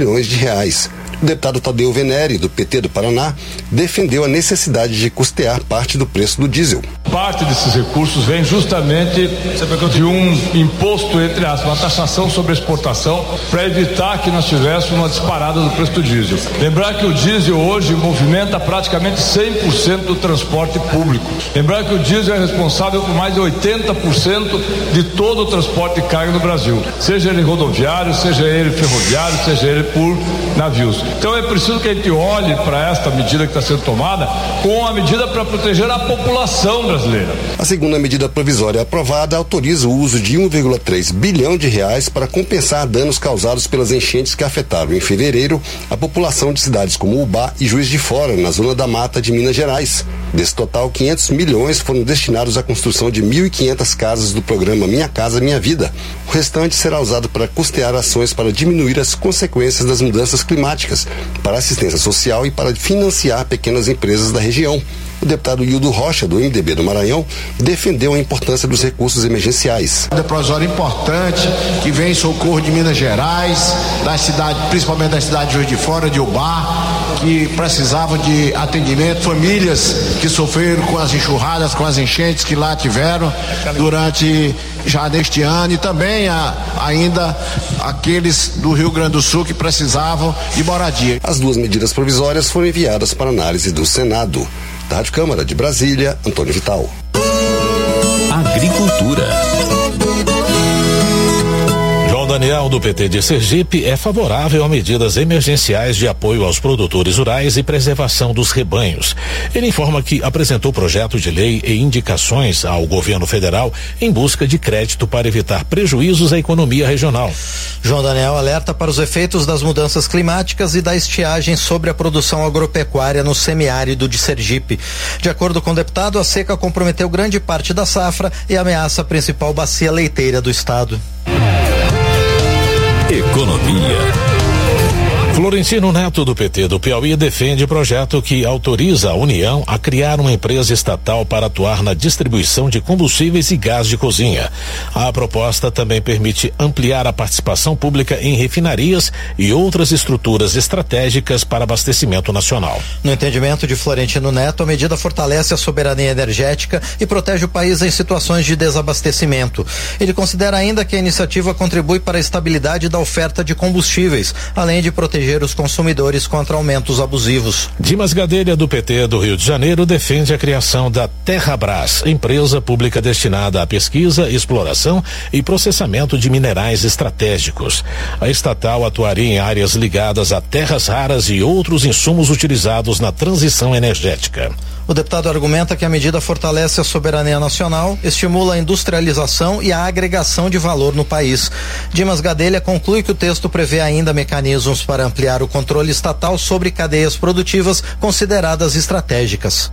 bilhões de reais. O deputado Tadeu Venere, do PT do Paraná, defendeu a necessidade de custear parte do preço do diesel. Parte desses recursos vem justamente de um imposto, entre aspas, uma taxação sobre a exportação, para evitar que nós tivéssemos uma disparada do preço do diesel. Lembrar que o diesel hoje movimenta praticamente 100% do transporte público. Lembrar que o diesel é responsável por mais de 80% de todo o transporte de carga no Brasil, seja ele rodoviário, seja ele ferroviário, seja ele por navios. Então é preciso que a gente olhe para esta medida que está sendo tomada como uma medida para proteger a população brasileira. A segunda medida provisória aprovada autoriza o uso de 1,3 bilhão de reais para compensar danos causados pelas enchentes que afetaram em fevereiro a população de cidades como Ubá e Juiz de Fora, na zona da Mata de Minas Gerais. Desse total, 500 milhões foram destinados à construção de 1.500 casas do programa Minha Casa Minha Vida. O restante será usado para custear ações para diminuir as consequências das mudanças climáticas, para assistência social e para financiar pequenas empresas da região. O deputado Hildo Rocha, do MDB do Maranhão, defendeu a importância dos recursos emergenciais. É provisório importante que vem em socorro de Minas Gerais, da cidade, principalmente da cidade de Juiz de Fora, de Ubá, que precisavam de atendimento, famílias que sofreram com as enxurradas, com as enchentes que lá tiveram durante já neste ano, e também ainda aqueles do Rio Grande do Sul que precisavam de moradia. As duas medidas provisórias foram enviadas para análise do Senado. Da Rádio Câmara de Brasília, Antônio Vital. Agricultura. Daniel, do PT de Sergipe, é favorável a medidas emergenciais de apoio aos produtores rurais e preservação dos rebanhos. Ele informa que apresentou projeto de lei e indicações ao governo federal em busca de crédito para evitar prejuízos à economia regional. João Daniel alerta para os efeitos das mudanças climáticas e da estiagem sobre a produção agropecuária no semiárido de Sergipe. De acordo com o deputado, a seca comprometeu grande parte da safra e ameaça a principal bacia leiteira do estado. Economia. Florentino Neto, do PT do Piauí, defende projeto que autoriza a União a criar uma empresa estatal para atuar na distribuição de combustíveis e gás de cozinha. A proposta também permite ampliar a participação pública em refinarias e outras estruturas estratégicas para abastecimento nacional. No entendimento de Florentino Neto, a medida fortalece a soberania energética e protege o país em situações de desabastecimento. Ele considera ainda que a iniciativa contribui para a estabilidade da oferta de combustíveis, além de proteger os consumidores contra aumentos abusivos. Dimas Gadelha, do PT do Rio de Janeiro, defende a criação da Terrabras, empresa pública destinada à pesquisa, exploração e processamento de minerais estratégicos. A estatal atuaria em áreas ligadas a terras raras e outros insumos utilizados na transição energética. O deputado argumenta que a medida fortalece a soberania nacional, estimula a industrialização e a agregação de valor no país. Dimas Gadelha conclui que o texto prevê ainda mecanismos para ampliar o controle estatal sobre cadeias produtivas consideradas estratégicas.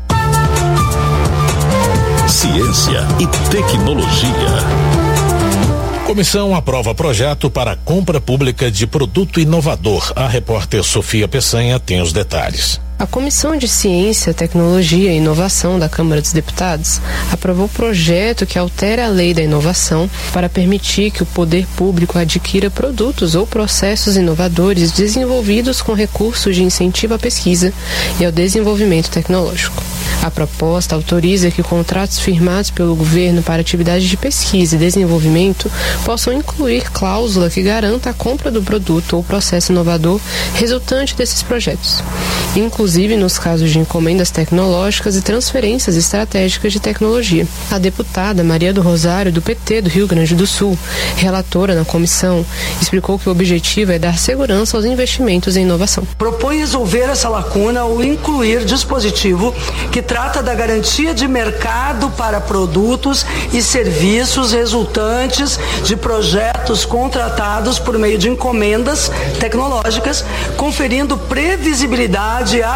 Ciência e tecnologia. Comissão aprova projeto para compra pública de produto inovador. A repórter Sofia Peçanha tem os detalhes. A Comissão de Ciência, Tecnologia e Inovação da Câmara dos Deputados aprovou o projeto que altera a Lei da Inovação para permitir que o poder público adquira produtos ou processos inovadores desenvolvidos com recursos de incentivo à pesquisa e ao desenvolvimento tecnológico. A proposta autoriza que contratos firmados pelo governo para atividades de pesquisa e desenvolvimento possam incluir cláusula que garanta a compra do produto ou processo inovador resultante desses projetos, inclusive nos casos de encomendas tecnológicas e transferências estratégicas de tecnologia. A deputada Maria do Rosário, do PT do Rio Grande do Sul, relatora na comissão, explicou que o objetivo é dar segurança aos investimentos em inovação. Propõe resolver essa lacuna ao incluir dispositivo que trata da garantia de mercado para produtos e serviços resultantes de projetos contratados por meio de encomendas tecnológicas, conferindo previsibilidade à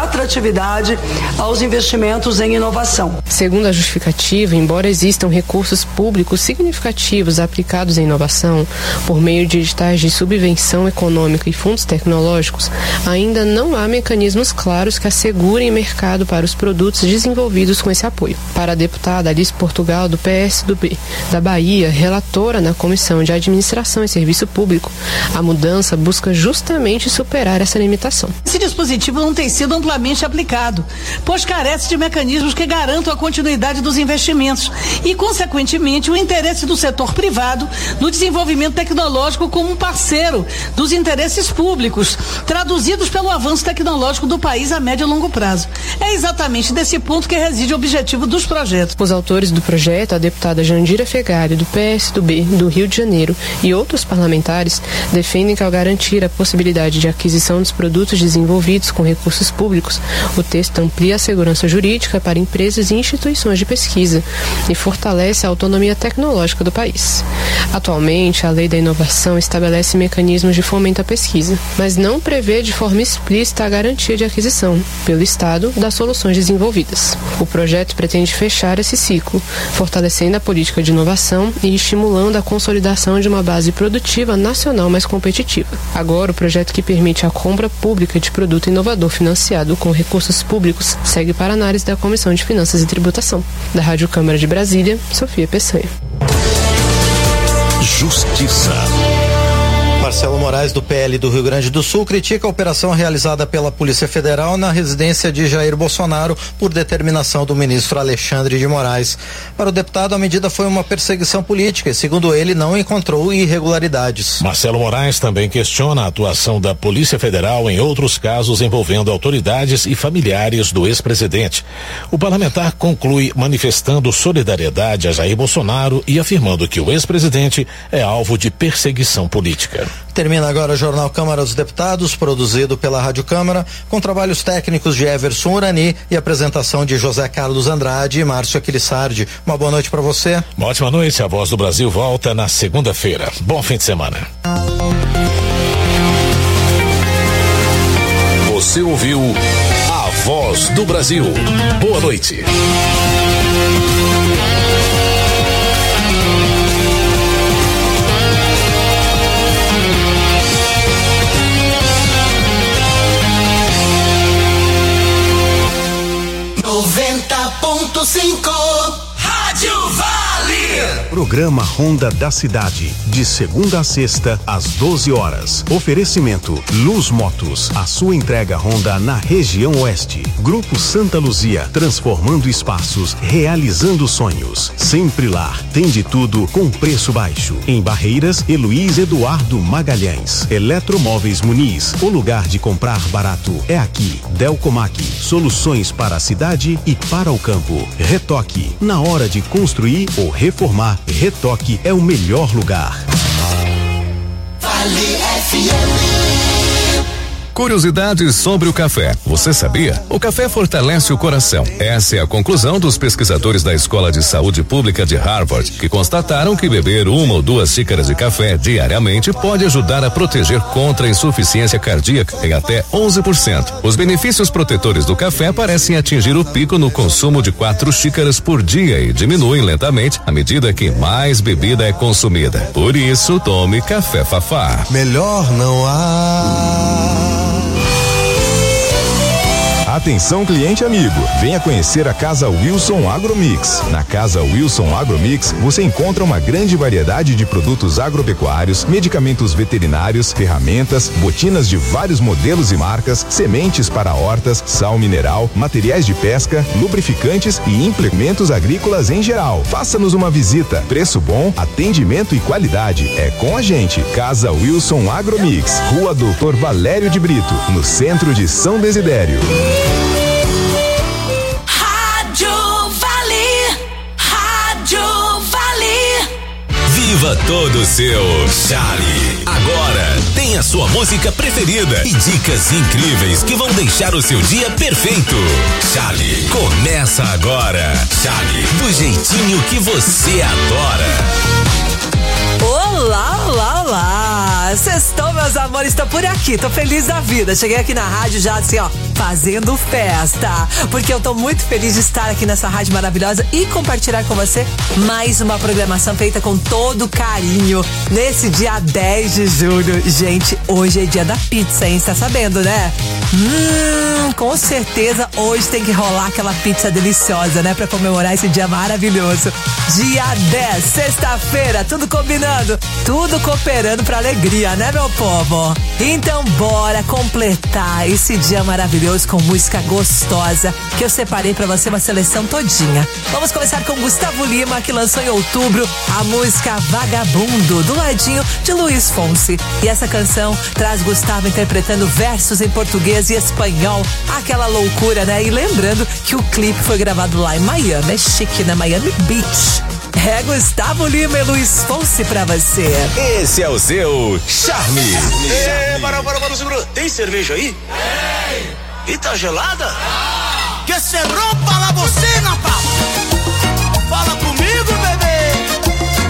atratividade aos investimentos em inovação. Segundo a justificativa, embora existam recursos públicos significativos aplicados em inovação por meio de editais de subvenção econômica e fundos tecnológicos, ainda não há mecanismos claros que assegurem mercado para os produtos desenvolvidos com esse apoio. Para a deputada Alice Portugal, do PSDB da Bahia, relatora na Comissão de Administração e Serviço Público, a mudança busca justamente superar essa limitação. Esse dispositivo não tem sido amplamente aplicado, pois carece de mecanismos que garantam a continuidade dos investimentos e, consequentemente, o interesse do setor privado no desenvolvimento tecnológico como um parceiro dos interesses públicos, traduzidos pelo avanço tecnológico do país a médio e longo prazo. É exatamente desse ponto que reside o objetivo dos projetos. Os autores do projeto, a deputada Jandira Fegali, do PSDB do Rio de Janeiro, e outros parlamentares, defendem que, ao garantir a possibilidade de aquisição dos produtos desenvolvidos com recursos públicos, o texto amplia a segurança jurídica para empresas e instituições de pesquisa e fortalece a autonomia tecnológica do país. Atualmente, a Lei da Inovação estabelece mecanismos de fomento à pesquisa, mas não prevê de forma explícita a garantia de aquisição, pelo Estado, das soluções desenvolvidas. O projeto pretende fechar esse ciclo, fortalecendo a política de inovação e estimulando a consolidação de uma base produtiva nacional mais competitiva. Agora, o projeto que permite a compra pública de produto inovador financiado com recursos públicos segue para análise da Comissão de Finanças e Tributação. Da Rádio Câmara de Brasília, Sofia Peçanha. Justiça. Marcelo Moraes, do PL do Rio Grande do Sul, critica a operação realizada pela Polícia Federal na residência de Jair Bolsonaro por determinação do ministro Alexandre de Moraes. Para o deputado, a medida foi uma perseguição política e, segundo ele, não encontrou irregularidades. Marcelo Moraes também questiona a atuação da Polícia Federal em outros casos envolvendo autoridades e familiares do ex-presidente. O parlamentar conclui manifestando solidariedade a Jair Bolsonaro e afirmando que o ex-presidente é alvo de perseguição política. Termina agora o Jornal Câmara dos Deputados, produzido pela Rádio Câmara, com trabalhos técnicos de Everson Urani e apresentação de José Carlos Andrade e Márcio Aquilissardi. Uma boa noite para você. Uma ótima noite. A Voz do Brasil volta na segunda-feira. Bom fim de semana. Você ouviu A Voz do Brasil. Boa noite. Rádio Vale. Programa Ronda da Cidade, de segunda a sexta, às 12 horas. Oferecimento Luz Motos, a sua entrega Honda na região oeste. Grupo Santa Luzia, transformando espaços, realizando sonhos. Sempre lá, tem de tudo com preço baixo. Em Barreiras, Heloís Eduardo Magalhães. Eletromóveis Muniz, o lugar de comprar barato é aqui. Delcomac, soluções para a cidade e para o campo. Retoque, na hora de construir ou reformar, Retoque é o melhor lugar. Vale FM. Curiosidades sobre o café. Você sabia? O café fortalece o coração. Essa é a conclusão dos pesquisadores da Escola de Saúde Pública de Harvard, que constataram que beber 1 ou 2 xícaras de café diariamente pode ajudar a proteger contra a insuficiência cardíaca em até 11%. Os benefícios protetores do café parecem atingir o pico no consumo de 4 xícaras por dia e diminuem lentamente à medida que mais bebida é consumida. Por isso, tome café Fafá. Melhor não há. Atenção, cliente amigo, venha conhecer a Casa Wilson Agromix. Na Casa Wilson Agromix, você encontra uma grande variedade de produtos agropecuários, medicamentos veterinários, ferramentas, botinas de vários modelos e marcas, sementes para hortas, sal mineral, materiais de pesca, lubrificantes e implementos agrícolas em geral. Faça-nos uma visita. Preço bom, atendimento e qualidade. É com a gente. Casa Wilson Agromix, Rua Doutor Valério de Brito, no centro de São Desidério. Rádio Vale. Rádio Vale. Viva todo seu Charlie. Agora tem a sua música preferida e dicas incríveis que vão deixar o seu dia perfeito. Charlie, começa agora. Charlie, do jeitinho que você adora. Olá, olá, olá! Sextou, meu meus amores, tô por aqui, tô feliz da vida. Cheguei aqui na rádio já assim, ó, fazendo festa, porque eu tô muito feliz de estar aqui nessa rádio maravilhosa e compartilhar com você mais uma programação feita com todo carinho nesse dia 10 de julho. Gente, hoje é dia da pizza, hein? Você tá sabendo, né? Com certeza hoje tem que rolar aquela pizza deliciosa, né? Pra comemorar esse dia maravilhoso. Dia 10, sexta-feira, tudo combinando, tudo cooperando pra alegria, né, meu povo? Então bora completar esse dia maravilhoso com música gostosa que eu separei pra você, uma seleção todinha. Vamos começar com Gustavo Lima, que lançou em outubro a música Vagabundo, do ladinho de Luiz Fonsi. E essa canção traz Gustavo interpretando versos em português e espanhol, aquela loucura, né? E lembrando que o clipe foi gravado lá em Miami, é chique, né? Miami Beach. É Gustavo Lima e Luiz Fonsi pra você. Esse é o seu Charme. Para, segura. Tem cerveja aí? Tem. E tá gelada? Que se rompa la bocina, pá. Fala comigo, bebê.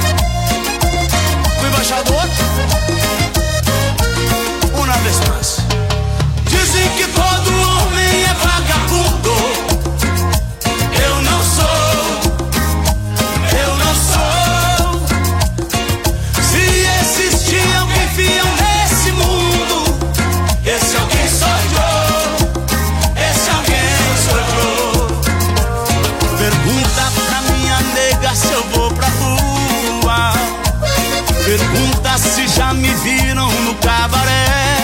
O embaixador. Uma vez mais. Dizem que todo homem é vagabundo. Eu não sou. Se existir alguém fiel nesse mundo, esse alguém sou eu. Esse alguém sou eu. Pergunta pra minha nega se eu vou pra rua. Pergunta se já me viram no cabaré.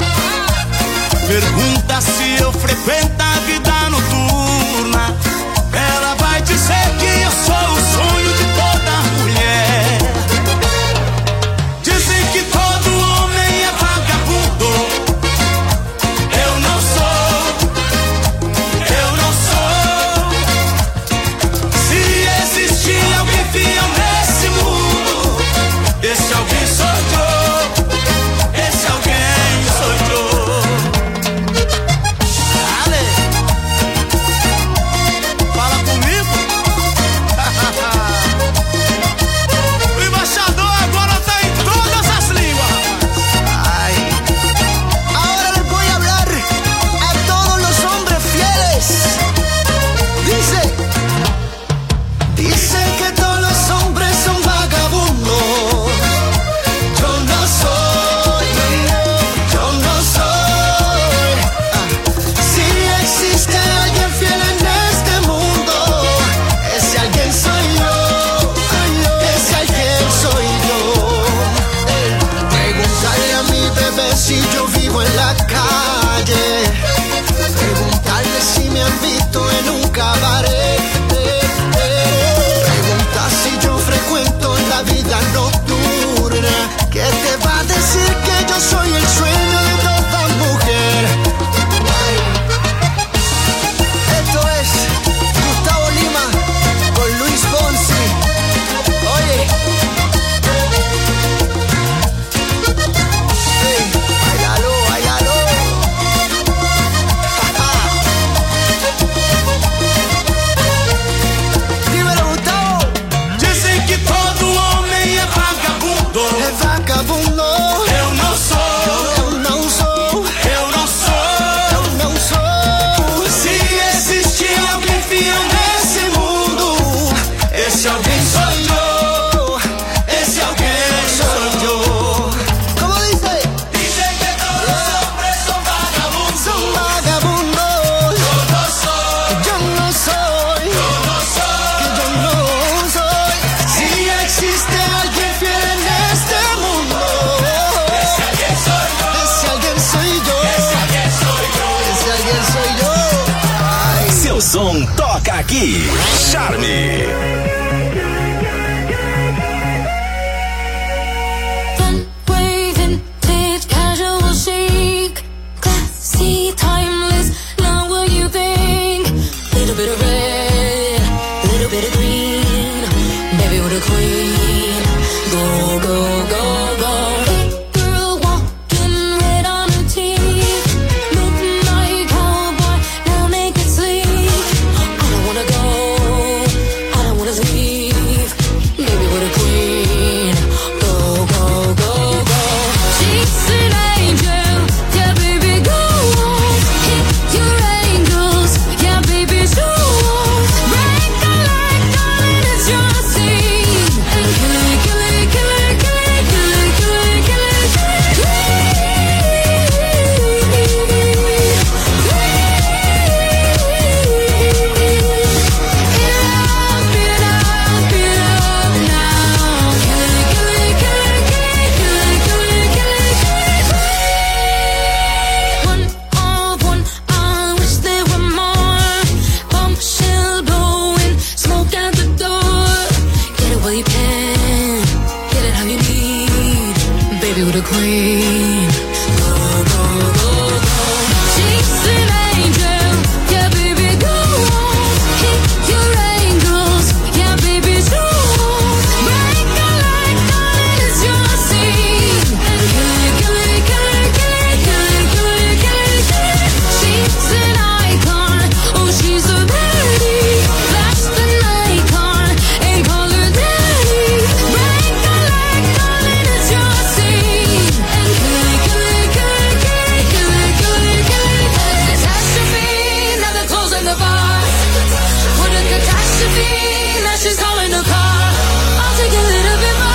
Pergunta se eu frequento a vida noturna. Ela vai dizer que eu sou o sonho de toda mulher. Dizem que todo homem é vagabundo. Eu não sou. Eu não sou. Se existir alguém fiel nesse mundo, esse alguém sou eu. Esse alguém sou eu. Si yo vivo en la calle, preguntarle si me han visto en un cabaret. Pregunta si yo frecuento la vida nocturna, que te va a decir que yo soy el sueño de toda mujer. Esto es Gustavo Lima con Luis Fonsi. Oye. Eu não sou. Eu não sou. Eu não sou. Eu não sou. Se existir alguém fiel nesse mundo, esse alguém sou eu. Esse alguém sou eu. Como dice? Dicen que todos los hombres son vagabundos. Son vagabundos. Yo no soy. Yo no soy. Yo no soy. Que yo no soy. Si existe alguien fiel en este mundo, ese alguien soy yo. Ese alguien soy yo. Ese alguien soy yo. Ese alguien soy yo. Ay. Seu som toca aqui. Charme. Waving, tip, casual chic, classy, timeless. Now what you think? Little bit of red, little bit of green. Baby, with a queen. Go, go, go, go. Girl walking red on her teeth. Midnight cowboy, now make it sleep. I don't wanna go, I don't wanna sleep. queen. Go, go, go, go. She's an angel. Yeah, baby, go on. Hit your angles. Yeah, baby, do. Break a leg, darling, it's your scene. And kill it, kill it, kill it, kill it, kill it, kill it, kill it, kill it. She's an icon. Oh, she's a baddie. That's the icon. Ain't call her daddy. Break a leg, darling, it's your scene. And kill it, kill it, kill it, kill it, kill it, kill it, kill it. Catastrophe, now they're closing the bar. What a catastrophe, now she's calling the car. I'll take a little bit more.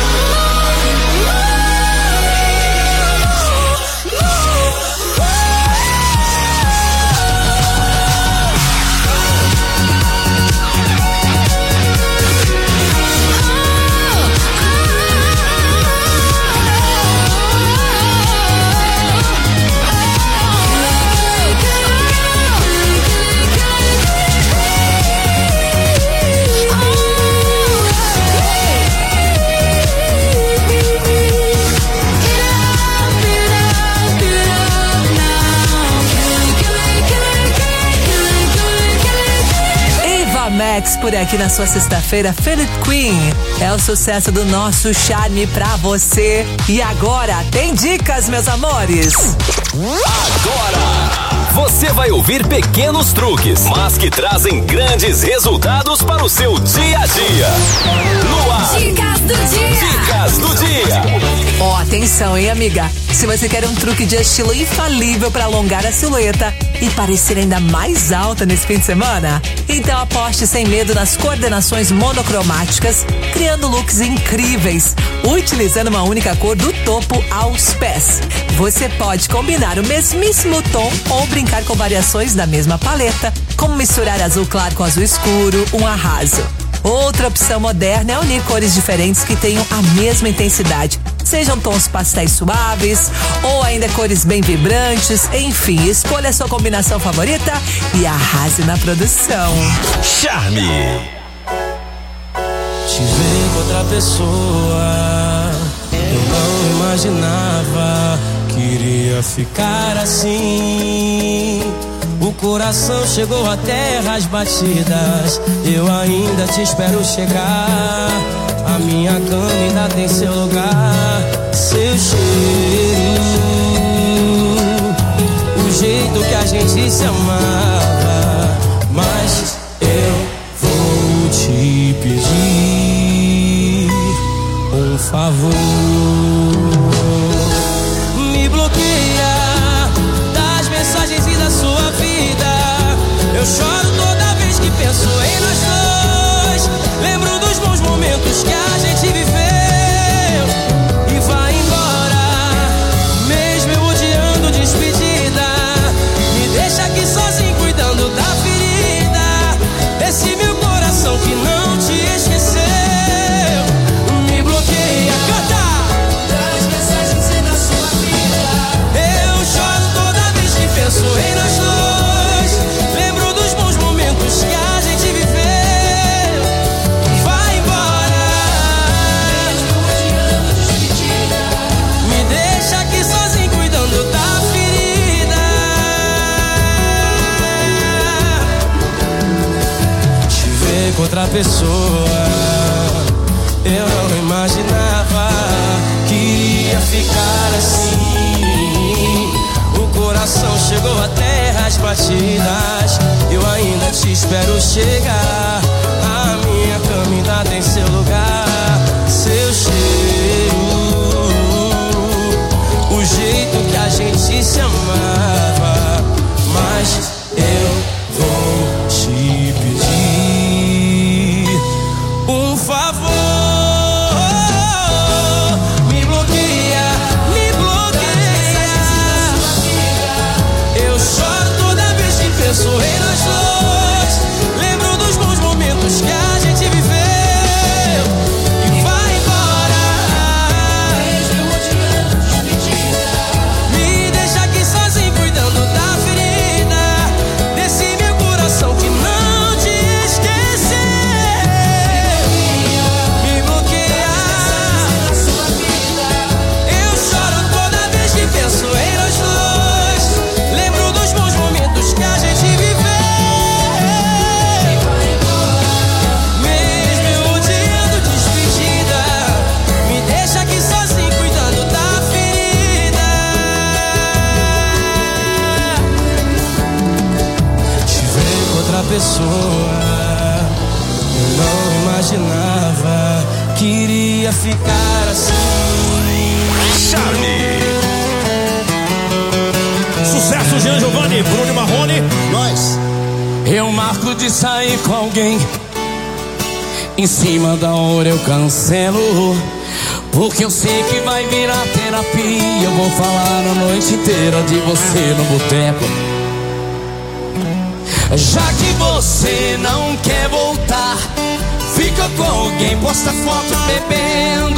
Eva Max por aqui na sua sexta-feira. Philip Queen é o sucesso do nosso charme pra você. E agora tem dicas, meus amores. Agora você vai ouvir pequenos truques, mas que trazem grandes resultados para o seu dia a dia. No ar. Dicas do dia. Dicas do dia. Ó, atenção, hein, amiga? Se você quer um truque de estilo infalível para alongar a silhueta e parecer ainda mais alta nesse fim de semana, então aposte sem medo nas coordenações monocromáticas, criando looks incríveis, utilizando uma única cor do topo aos pés. Você pode combinar o mesmíssimo tom ou brincar com variações da mesma paleta, como misturar azul claro com azul escuro, um arraso. Outra opção moderna é unir cores diferentes que tenham a mesma intensidade, sejam tons pastéis suaves ou ainda cores bem vibrantes. Enfim, escolha a sua combinação favorita e arrase na produção. Charme. Te ver com outra pessoa, eu não imaginava que iria ficar assim. O coração chegou a terras batidas, eu ainda te espero chegar. A minha cama ainda tem seu lugar, seu cheiro, o jeito que a gente se amava. Mas eu vou te pedir um favor. Me bloqueia das mensagens e da sua vida. Eu choro toda vez que penso em nós dois. Lembro dos bons momentos que a gente viveu e vai embora, mesmo eu odiando despedida. Me deixa aqui sozinho cuidando da ferida desse meu coração que não te esqueceu. Me bloqueia, canta! Das mensagens e da sua vida. Eu choro toda vez que penso em nós dois. Lembro dos bons momentos que a gente viveu. Vai embora, me deixa aqui sozinho cuidando da ferida. Te ver com outra pessoa, eu não imaginava que iria ficar assim. O coração chegou a terras batidas, eu ainda te espero chegar. A minha cama ainda tem seu lugar, seu cheiro, o jeito que a gente se amava. Mas eu vou te pedir um favor. Me bloqueia, me bloqueia. Eu choro toda vez que penso em nós dois. Lembro dos bons momentos podia ficar assim. Charme. Sucesso, Jean Giovanni, Bruno Marrone. Nós. Eu marco de sair com alguém, em cima da hora eu cancelo, porque eu sei que vai virar terapia. Eu vou falar a noite inteira de você no boteco. Já que você não quer voltar, fica com alguém, posta foto bebendo.